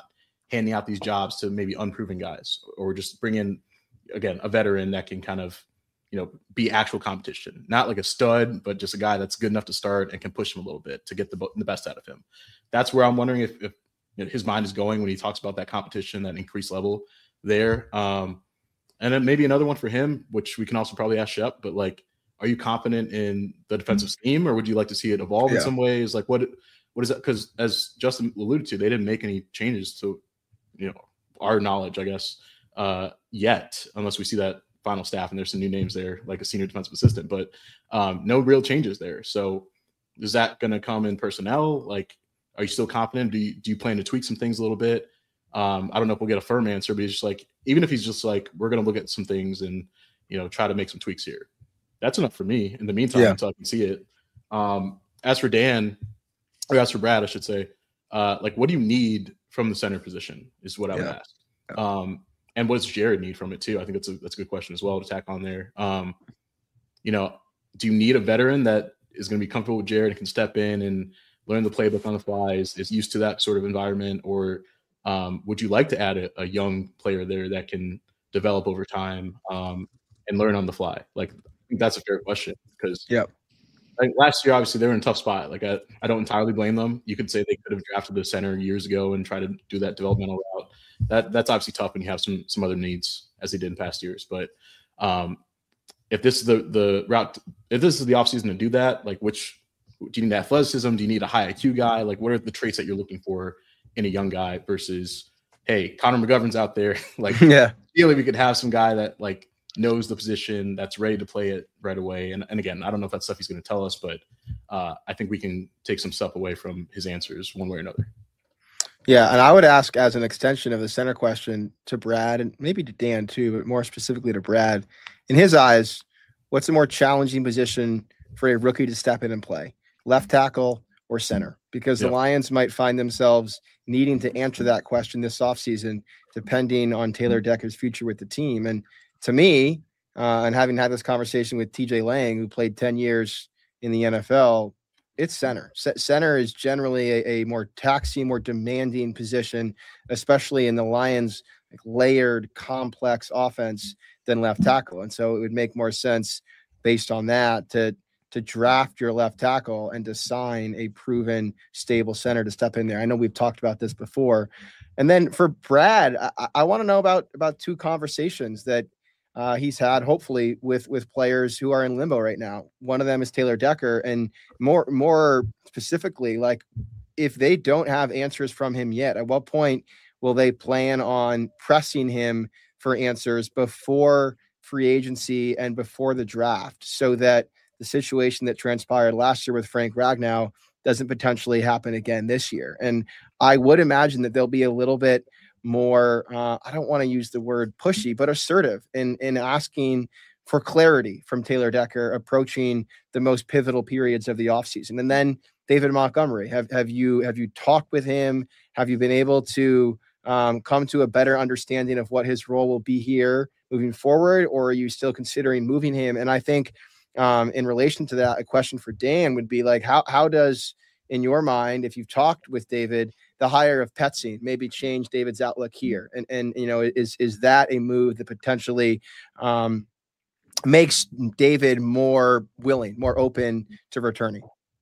handing out these jobs to maybe unproven guys, or just bring in, again, a veteran that can kind of, you know, be actual competition, not like a stud, but just a guy that's good enough to start and can push him a little bit to get the, the best out of him. That's where I'm wondering if, if you know, his mind is going when he talks about that competition, that increased level there. Um, and then maybe another one for him, which we can also probably ask Shep, but like, are you confident in the defensive scheme, or would you like to see it evolve yeah. in some ways? Like what, what is that? Because as Justin alluded to, they didn't make any changes to, you know, our knowledge, I guess, uh, yet, unless we see that final staff and there's some new names there, like a senior defensive assistant, but um, no real changes there. So is that going to come in personnel? Like, are you still confident? Do you, do you plan to tweak some things a little bit? Um, I don't know if we'll get a firm answer, but he's just like, even if he's just like, we're going to look at some things and, you know, try to make some tweaks here. That's enough for me in the meantime, yeah. until I can see it. Um, as for Dan, or as for Brad, I should say, uh, like, what do you need from the center position is what I would yeah. ask. Um, and what does Jared need from it too? I think that's a, that's a good question as well to tack on there. Um, you know, do you need a veteran that is going to be comfortable with Jared and can step in and learn the playbook on the fly, is, is used to that sort of environment? Or um, would you like to add a, a young player there that can develop over time um, and learn on the fly? Like, I think that's a fair question, because yeah. like last year, obviously, they were in a tough spot. Like, I, I don't entirely blame them. You could say they could have drafted the center years ago and tried to do that developmental route. That That's obviously tough when you have some some other needs, as they did in past years. But um, if this is the, the route, if this is the offseason to do that, like, which do you need athleticism? Do you need a high I Q guy? Like, what are the traits that you're looking for in a young guy versus, hey, Connor McGovern's out there. Like, yeah, ideally, we could have some guy that, like, knows the position, that's ready to play it right away. And, and again, I don't know if that's stuff he's going to tell us, but uh, I think we can take some stuff away from his answers one way or another. Yeah, and I would ask, as an extension of the center question, to Brad, and maybe to Dan too, but more specifically to Brad, in his eyes, what's a more challenging position for a rookie to step in and play, left tackle or center? Because yep. the Lions might find themselves needing to answer that question this offseason, depending on Taylor Decker's future with the team. And to me, uh, and having had this conversation with T J Lang, who played ten years in the N F L, it's center. C- center is generally a, a more taxing, more demanding position, especially in the Lions' like, layered, complex offense than left tackle. And so it would make more sense based on that to to draft your left tackle and to sign a proven, stable center to step in there. I know we've talked about this before. And then for Brad, I, I want to know about about two conversations that Uh, he's had, hopefully, with with players who are in limbo right now. One of them is Taylor Decker, and more more specifically, like, if they don't have answers from him yet, at what point will they plan on pressing him for answers before free agency and before the draft, so that the situation that transpired last year with Frank Ragnow doesn't potentially happen again this year? And I would imagine that they'll be a little bit more, uh, I don't want to use the word pushy, but assertive in, in asking for clarity from Taylor Decker approaching the most pivotal periods of the offseason. And then David Montgomery, have, have you, have you talked with him? Have you been able to um, come to a better understanding of what his role will be here moving forward? Or are you still considering moving him? And I think um, in relation to that, a question for Dan would be like, how, how does, in your mind, if you've talked with David, the hire of Petsy maybe change David's outlook here? And, and, you know, is, is that a move that potentially um, makes David more willing, more open to returning?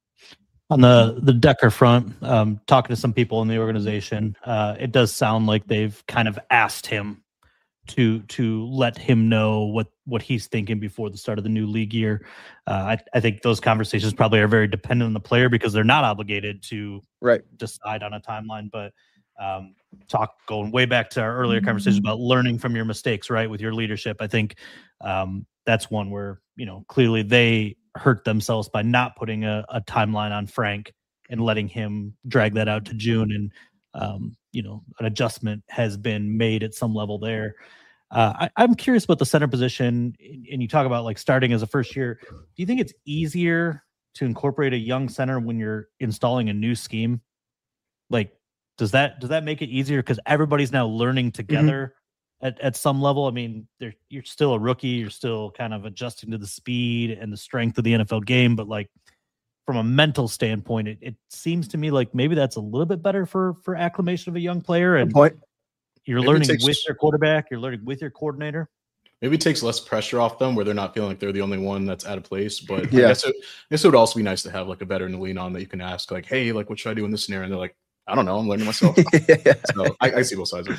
On the, the Decker front, um, talking to some people in the organization, uh, it does sound like they've kind of asked him to to let him know what what he's thinking before the start of the new league year. Uh, I, I think those conversations probably are very dependent on the player, because they're not obligated to right. decide on a timeline. But um, talk going way back to our earlier conversation about learning from your mistakes, right, with your leadership. I think um, that's one where, you know, clearly they hurt themselves by not putting a, a timeline on Frank and letting him drag that out to June. And um, you know, an adjustment has been made at some level there. Uh, I, I'm curious about the center position, and you talk about like starting as a first year. Do you think it's easier to incorporate a young center when you're installing a new scheme? Like, does that does that make it easier because everybody's now learning together mm-hmm. at, at some level? I mean, you're still a rookie, you're still kind of adjusting to the speed and the strength of the N F L game, but like, from a mental standpoint, it, it seems to me like maybe that's a little bit better for for acclimation of a young player. And Good point. you're Maybe learning takes, with your quarterback, you're learning with your coordinator. Maybe it takes less pressure off them where they're not feeling like they're the only one that's out of place. But yeah. I guess it, I guess it would also be nice to have like a veteran to lean on that you can ask, like, hey, like, what should I do in this scenario? And they're like, I don't know, I'm learning myself. yeah. So I, I see both sides of it.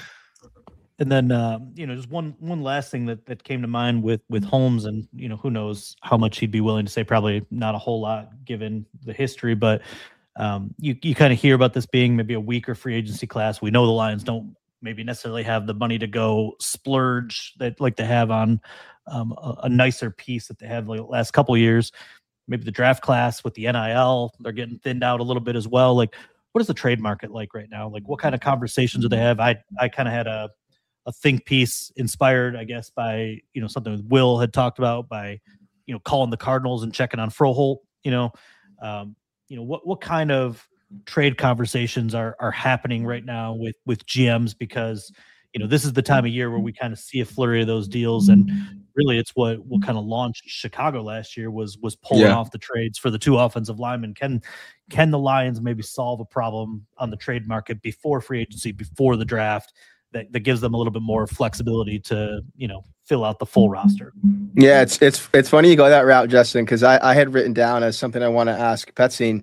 And then, uh, you know, just one one last thing that, that came to mind with with Holmes, and you know, who knows how much he'd be willing to say. Probably not a whole lot given the history, but um, you you kind of hear about this being maybe a weaker free agency class. We know the Lions don't maybe necessarily have the money to go splurge that like they have on um, a, a nicer piece that they had like the last couple of years. Maybe the draft class with the N I L, they're getting thinned out a little bit as well. Like, what is the trade market like right now? Like, what kind of conversations do they have? I I kind of had a a think piece inspired, I guess, by, you know, something Will had talked about by, you know, calling the Cardinals and checking on Froholt, you know, um, you know, what, what kind of trade conversations are, are happening right now with, with G Ms, because, you know, this is the time of year where we kind of see a flurry of those deals. And really it's what, what kind of launched Chicago last year was, was pulling yeah. off the trades for the two offensive linemen. Can, can the Lions maybe solve a problem on the trade market before free agency, before the draft, That, that gives them a little bit more flexibility to, you know, fill out the full roster? Yeah, it's it's it's funny you go that route, Justin, because I, I had written down as something I want to ask Petsine,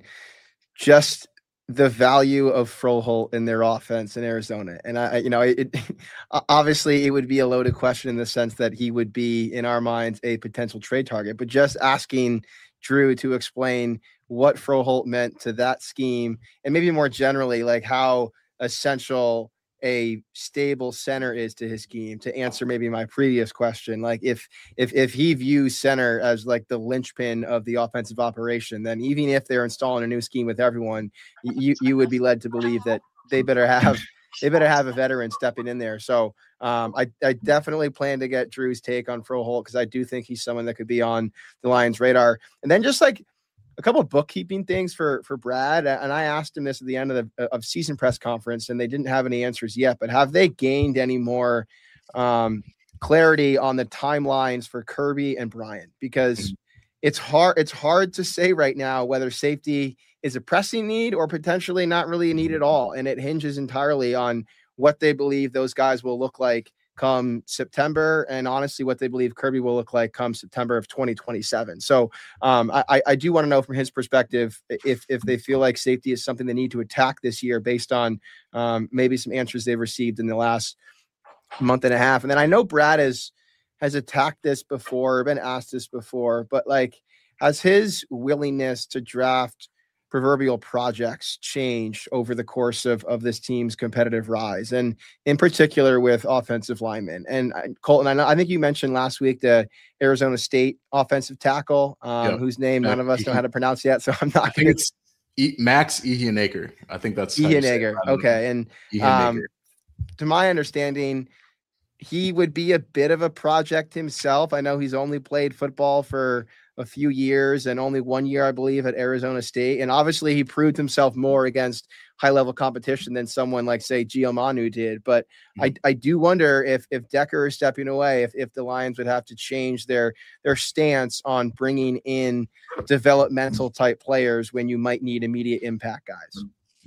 just the value of Froholt in their offense in Arizona. And I, you know, it obviously it would be a loaded question in the sense that he would be in our minds a potential trade target, but just asking Drew to explain what Froholt meant to that scheme, and maybe more generally, like how essential a stable center is to his scheme, to answer maybe my previous question. Like if, if, if he views center as like the linchpin of the offensive operation, then even if they're installing a new scheme with everyone, you, you would be led to believe that they better have, they better have a veteran stepping in there. So um, I, I definitely plan to get Drew's take on Froholt, because I do think he's someone that could be on the Lions radar. And then just like a couple of bookkeeping things for, for Brad. And I asked him this at the end of the of season press conference, and they didn't have any answers yet, but have they gained any more um, clarity on the timelines for Kirby and Brian? Because it's hard, it's hard to say right now whether safety is a pressing need or potentially not really a need at all. And it hinges entirely on what they believe those guys will look like come September, and honestly what they believe Kirby will look like come September of twenty twenty-seven. So um, I, I do want to know from his perspective if if they feel like safety is something they need to attack this year based on um, maybe some answers they've received in the last month and a half. And then I know Brad has has attacked this before, been asked this before, but like, has his willingness to draft proverbial projects changed over the course of, of this team's competitive rise, and in particular with offensive linemen? And Colton, I, know, I think you mentioned last week the Arizona State offensive tackle, um, yep. whose name none of us know how to pronounce yet. So I'm not. I think it's e- Max Ehienaker. I think that's Ehienaker. Okay, and um, to my understanding, he would be a bit of a project himself. I know he's only played football for a few years and only one year, I believe, at Arizona State. And obviously he proved himself more against high level competition than someone like, say, Gio Manu did. But mm-hmm. I, I do wonder if, if Decker is stepping away, if, if the Lions would have to change their, their stance on bringing in developmental type players when you might need immediate impact guys.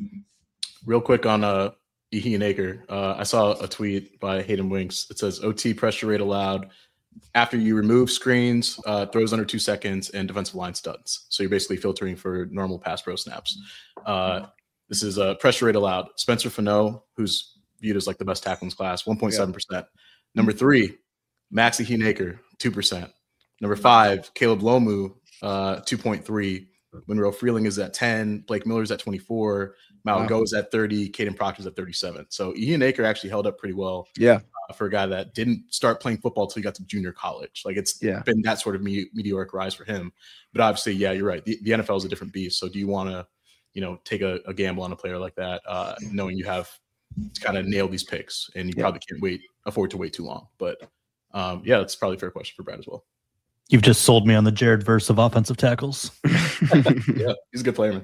Real quick on uh, Ehienaker. Uh, I saw a tweet by Hayden Winks. It says O T pressure rate allowed after you remove screens, uh, throws under two seconds, and defensive line studs. So you're basically filtering for normal pass pro snaps. Uh, this is a pressure rate allowed. Spencer Fano, who's viewed as like the best tackle in his class, one point seven percent. Yeah. Number three, Max Ehienaker, two percent. Number five, Caleb Lomu, uh, two point three. Monroe Freeling is at ten. Blake Miller's at twenty-four. Malago wow. is at thirty. Caden Proctor's at thirty-seven. So Ehienaker actually held up pretty well. Yeah. For a guy that didn't start playing football until he got to junior college. Like it's yeah. been that sort of me- meteoric rise for him. But obviously, yeah, you're right. The, the N F L is a different beast. So do you want to, you know, take a, a gamble on a player like that, uh, knowing you have to kind of nail these picks, and you yeah. probably can't wait, afford to wait too long. But um, yeah, that's probably a fair question for Brad as well. You've just sold me on the Jared Verse of offensive tackles. Yeah, he's a good player, man.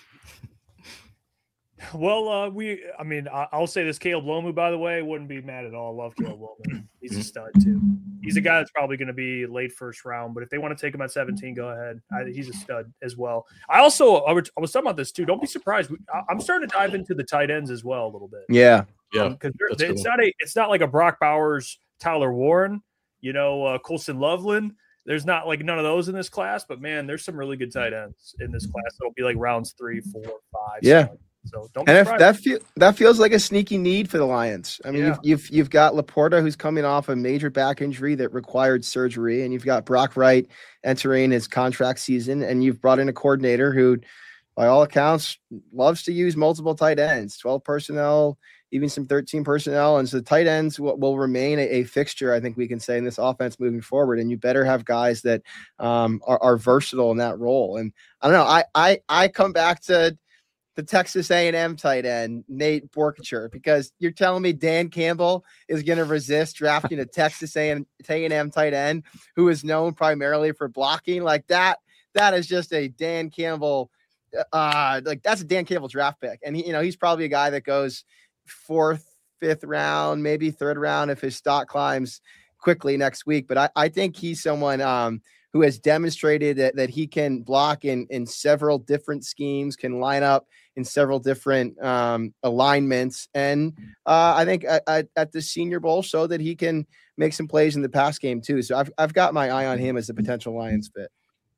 Well, uh, we, I mean, I, I'll say this, Caleb Lomu, by the way, wouldn't be mad at all. I love Caleb Lomu. He's a stud too. He's a guy that's probably going to be late first round, but if they want to take him at seventeen, go ahead. I, he's a stud as well. I also, I was, I was talking about this too. Don't be surprised. I, I'm starting to dive into the tight ends as well a little bit. Yeah. Yeah, because that's it's cool. not a it's not like a Brock Bowers, Tyler Warren, you know, uh, Colson Loveland. There's not like none of those in this class, but man, there's some really good tight ends in this class. It'll be like rounds three, four, five. Yeah. Seven. So don't. Be And if surprised. that feel, that feels like a sneaky need for the Lions. I mean, Yeah. you've, you've you've got Laporta, who's coming off a major back injury that required surgery, and you've got Brock Wright entering his contract season, and you've brought in a coordinator who, by all accounts, loves to use multiple tight ends, twelve personnel, even some thirteen personnel, and so tight ends will, will remain a, a fixture, I think we can say, in this offense moving forward. And you better have guys that um, are, are versatile in that role. And I don't know, I I I come back to the Texas A and M tight end, Nate Borkature, because you're telling me Dan Campbell is going to resist drafting a Texas A and M tight end who is known primarily for blocking like that. That is just a Dan Campbell, uh, like that's a Dan Campbell draft pick. And he, you know, he's probably a guy that goes fourth, fifth round, maybe third round if his stock climbs quickly next week. But I, I think he's someone um, who has demonstrated that, that he can block in, in several different schemes, can line up in several different um, alignments. And uh, I think at, at, at the Senior Bowl showed that he can make some plays in the pass game too. So I've, I've got my eye on him as a potential Lions fit.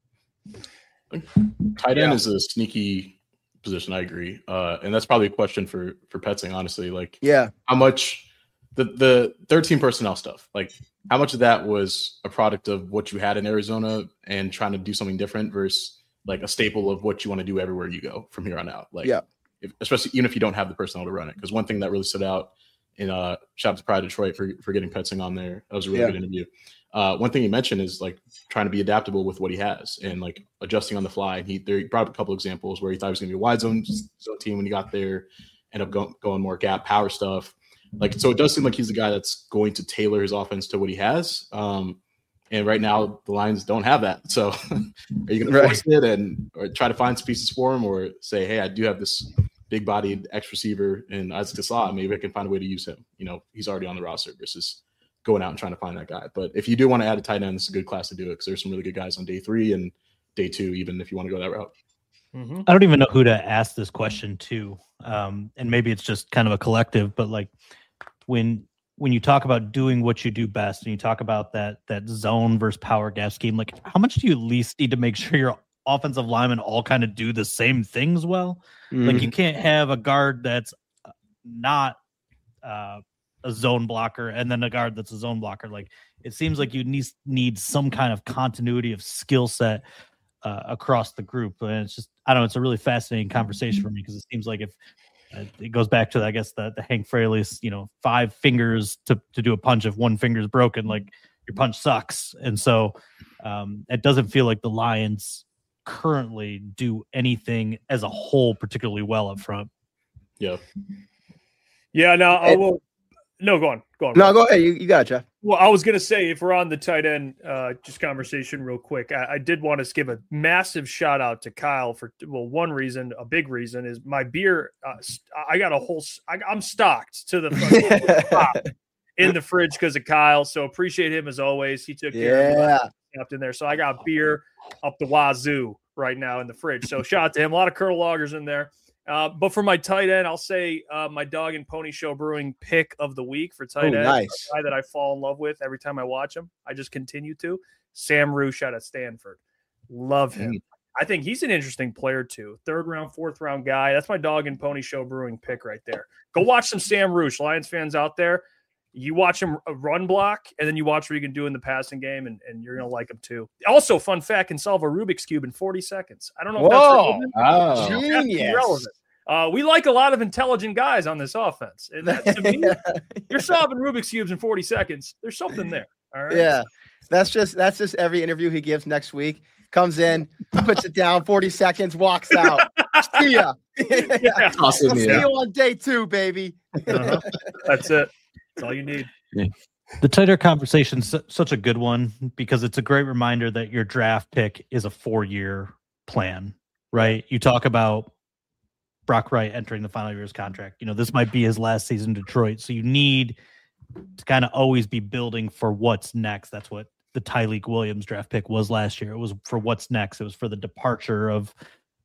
Tight end Yeah. is a sneaky position. I agree. Uh, and that's probably a question for, for Petsing, honestly. Like, Yeah. how much the, the thirteen personnel stuff, like how much of that was a product of what you had in Arizona and trying to do something different versus like a staple of what you want to do everywhere you go from here on out. Like, Yeah. if, especially even if you don't have the personnel to run it. Because one thing that really stood out in uh, shout out to Pride Detroit for, for getting Petsing on there. That was a really Yeah. good interview. Uh, one thing he mentioned is like trying to be adaptable with what he has and like adjusting on the fly. And he, there, he brought up a couple examples where he thought it was going to be a wide zone, zone team when he got there, end up go, going more gap power stuff. Like, so it does seem like he's the guy that's going to tailor his offense to what he has. Um, and right now the Lions don't have that. So are you going to force it and or try to find some pieces for him, or say, hey, I do have this big bodied X receiver and Isaac Tassad, maybe I can find a way to use him. You know, he's already on the roster versus going out and trying to find that guy. But if you do want to add a tight end, it's a good class to do it because there's some really good guys on day three and day two, even if you want to go that route. Mm-hmm. I don't even know who to ask this question to. Um, and maybe it's just kind of a collective, but like when when you talk about doing what you do best and you talk about that that zone versus power gap scheme, like how much do you at least need to make sure your offensive linemen all kind of do the same things well? Mm-hmm. Like you can't have a guard that's not uh, a zone blocker and then a guard that's a zone blocker. Like it seems like you need need some kind of continuity of skill set uh, across the group. And it's just, I don't know, it's a really fascinating conversation for me because it seems like if uh, it goes back to, I guess, the, the Hank Fraley's, you know, five fingers to, to do a punch. If one finger is broken, like your punch sucks. And so um, it doesn't feel like the Lions currently do anything as a whole particularly well up front. Yeah. Yeah, no, I And- will. No, go on. Go on. No, go ahead. You, you got it, Jeff. Well, I was going to say, if we're on the tight end uh, just conversation real quick, I, I did want to give a massive shout out to Kyle for, well, one reason, a big reason is my beer. Uh, I got a whole, I, I'm stocked to the fucking top in the fridge because of Kyle. So appreciate him as always. He took care of Yeah. me up in there. So I got beer up the wazoo right now in the fridge. So shout out to him. A lot of Colonel Lagers in there. Uh, but for my tight end, I'll say uh, my Dog and Pony Show Brewing pick of the week for tight Oh, end. nice. A guy that I fall in love with every time I watch him. I just continue to. Sam Roosh out of Stanford. Love him. Mm. I think he's an interesting player too. Third round, fourth round guy. That's my Dog and Pony Show Brewing pick right there. Go watch some Sam Roosh. Lions fans out there, you watch him run block, and then you watch what he can do in the passing game, and, and you're going to like him too. Also, fun fact, can solve a Rubik's Cube in forty seconds. I don't know if that's Whoa. relevant. Oh, That's Genius. irrelevant. Uh, we like a lot of intelligent guys on this offense. And that, to me, you're solving Rubik's Cubes in forty seconds. There's something there. All right. Yeah. That's just that's just every interview he gives next week. Comes in, puts it down, forty seconds, walks out. See ya. Yeah. awesome. I'll see Yeah. you on day two, baby. Uh-huh. That's it. That's all you need. The tighter conversation's su- such a good one because it's a great reminder that your draft pick is a four-year plan, right? You talk about Brock Wright entering the final year of his contract. You know, this might be his last season in Detroit. So you need to kind of always be building for what's next. That's what the Tyleek Williams draft pick was last year. It was for what's next. It was for the departure of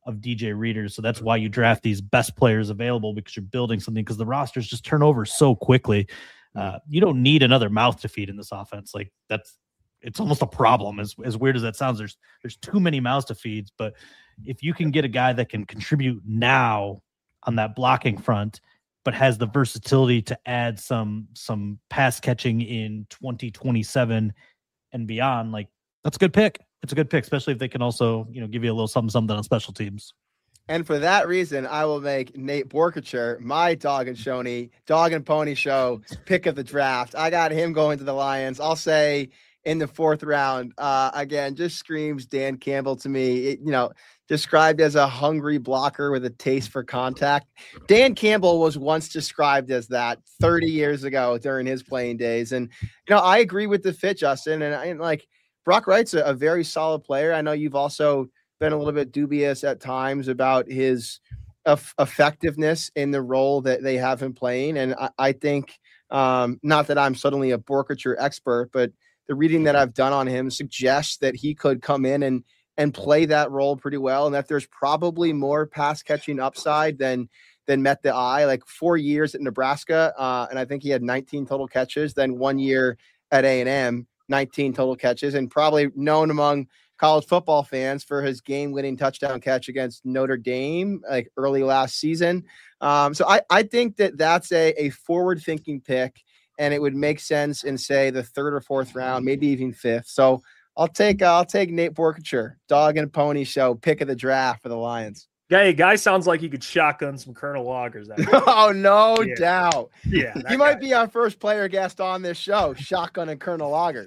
of D J Readers. So that's why you draft these best players available, because you're building something, because the rosters just turn over so quickly. Uh, you don't need another mouth to feed in this offense. Like that's, it's almost a problem. As, as weird as that sounds, there's, there's too many mouths to feed, but if you can get a guy that can contribute now on that blocking front, but has the versatility to add some, some pass catching in twenty twenty-seven and beyond, like that's a good pick. It's a good pick, especially if they can also, you know, give you a little something, something on special teams. And for that reason, I will make Nate Borkacher my dog and Shoney, dog and pony show pick of the draft. I got him going to the Lions. I'll say in the fourth round. Uh, again, just screams Dan Campbell to me. It, you know, described as a hungry blocker with a taste for contact. Dan Campbell was once described as that thirty years ago during his playing days. And, you know, I agree with the fit, Justin. And, and like, Brock Wright's a, a very solid player. I know you've also been a little bit dubious at times about his eff- effectiveness in the role that they have him playing. And I, I think, um, not that I'm suddenly a Borkacher expert, but the reading that I've done on him suggests that he could come in and and play that role pretty well, and that there's probably more pass catching upside than than met the eye. Like four years at Nebraska, uh, and I think he had nineteen total catches. Then one year at A and M, nineteen total catches, and probably known among college football fans for his game-winning touchdown catch against Notre Dame, like early last season. Um, so I, I think that that's a, a forward-thinking pick, and it would make sense in, say, the third or fourth round, maybe even fifth. So I'll take uh, I'll take Nate Borkacher, dog and pony show, pick of the draft for the Lions. Hey, guy sounds like he could shotgun some Colonel Loggers. Oh, no yeah. doubt. Yeah, he might be our first player guest on this show, shotgun and Colonel Loggers.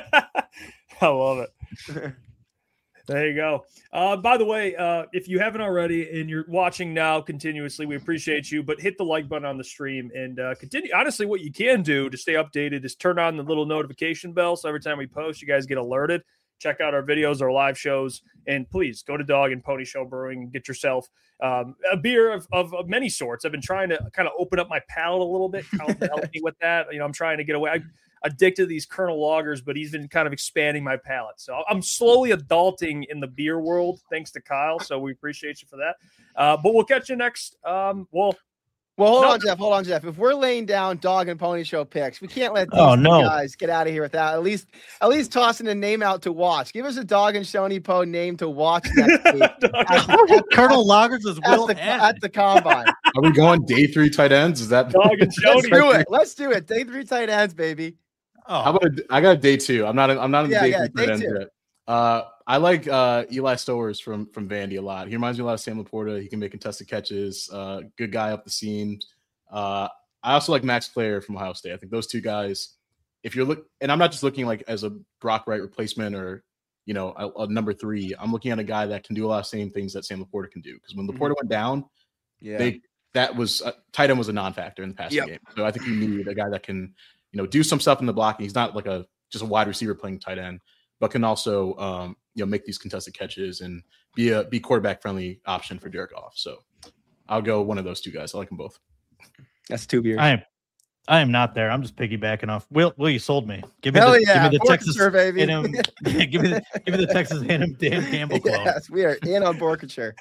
I love it. There you go. Uh, by the way, uh, if you haven't already and you're watching now continuously, we appreciate you, but hit the like button on the stream and uh, continue. Honestly, what you can do to stay updated is turn on the little notification bell. So every time we post, you guys get alerted. Check out our videos, our live shows, and please go to Dog and Pony Show Brewing and get yourself um, a beer of, of, of many sorts. I've been trying to kind of open up my palate a little bit, Colin to help me with that. You know, I'm trying to get away. I, addicted to these Colonel Loggers, but he's been kind of expanding my palate. So I'm slowly adulting in the beer world, thanks to Kyle. So we appreciate you for that. Uh, but we'll catch you next. Um, well, well, hold no. on, Jeff. Hold on, Jeff. If we're laying down Dog and Pony Show picks, we can't let these oh, no. guys get out of here without at least at least tossing a name out to watch. Give us a Dog and Shoney Po name to watch next week. at, at, Colonel Loggers is Will at the, at the combine. Are we going day three tight ends? Is that Dog and Shoney? Let's do it. Let's do it. Day three tight ends, baby. Oh. How about a, I got a day two. I'm not. A, I'm not in yeah, day yeah, three day tight ends yet. Uh, I like uh, Eli Stowers from from Vandy a lot. He reminds me a lot of Sam Laporta. He can make contested catches. Uh, good guy up the seam. Uh, I also like Max Player from Ohio State. I think those two guys. If you're look, and I'm not just looking like as a Brock Wright replacement or you know a, a number three. I'm looking at a guy that can do a lot of same things that Sam Laporta can do. Because when Laporta mm-hmm. went down, yeah, they that was uh, tight end was a non-factor in the passing yep. game. So I think you need a guy that can. You know, do some stuff in the blocking. He's not like a just a wide receiver playing tight end, but can also um, you know make these contested catches and be a be quarterback friendly option for Jared Goff. So I'll go one of those two guys. I like them both. That's two beers. I am, I am not there. I'm just piggybacking off. Will, Will you sold me? Give me Hell the, yeah. give me the Texas baby. A and M, give me the give me the Texas A and M Dan Campbell quote. Yes, we are in on Borkacher.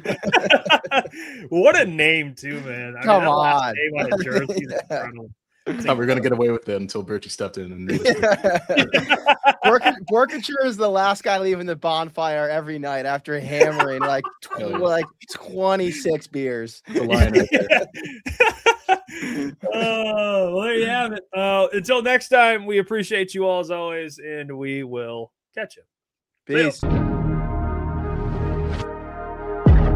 What a name, too, man! I Come mean, on. Name on a jersey is incredible. I thought we were going to get away with it until Birchie stepped in. And Borkacher is the last guy leaving the bonfire every night after hammering like tw- yeah. like twenty-six beers. The line right there. Oh, well, there you have it. Uh, until next time, we appreciate you all as always, and we will catch you. Peace. See you.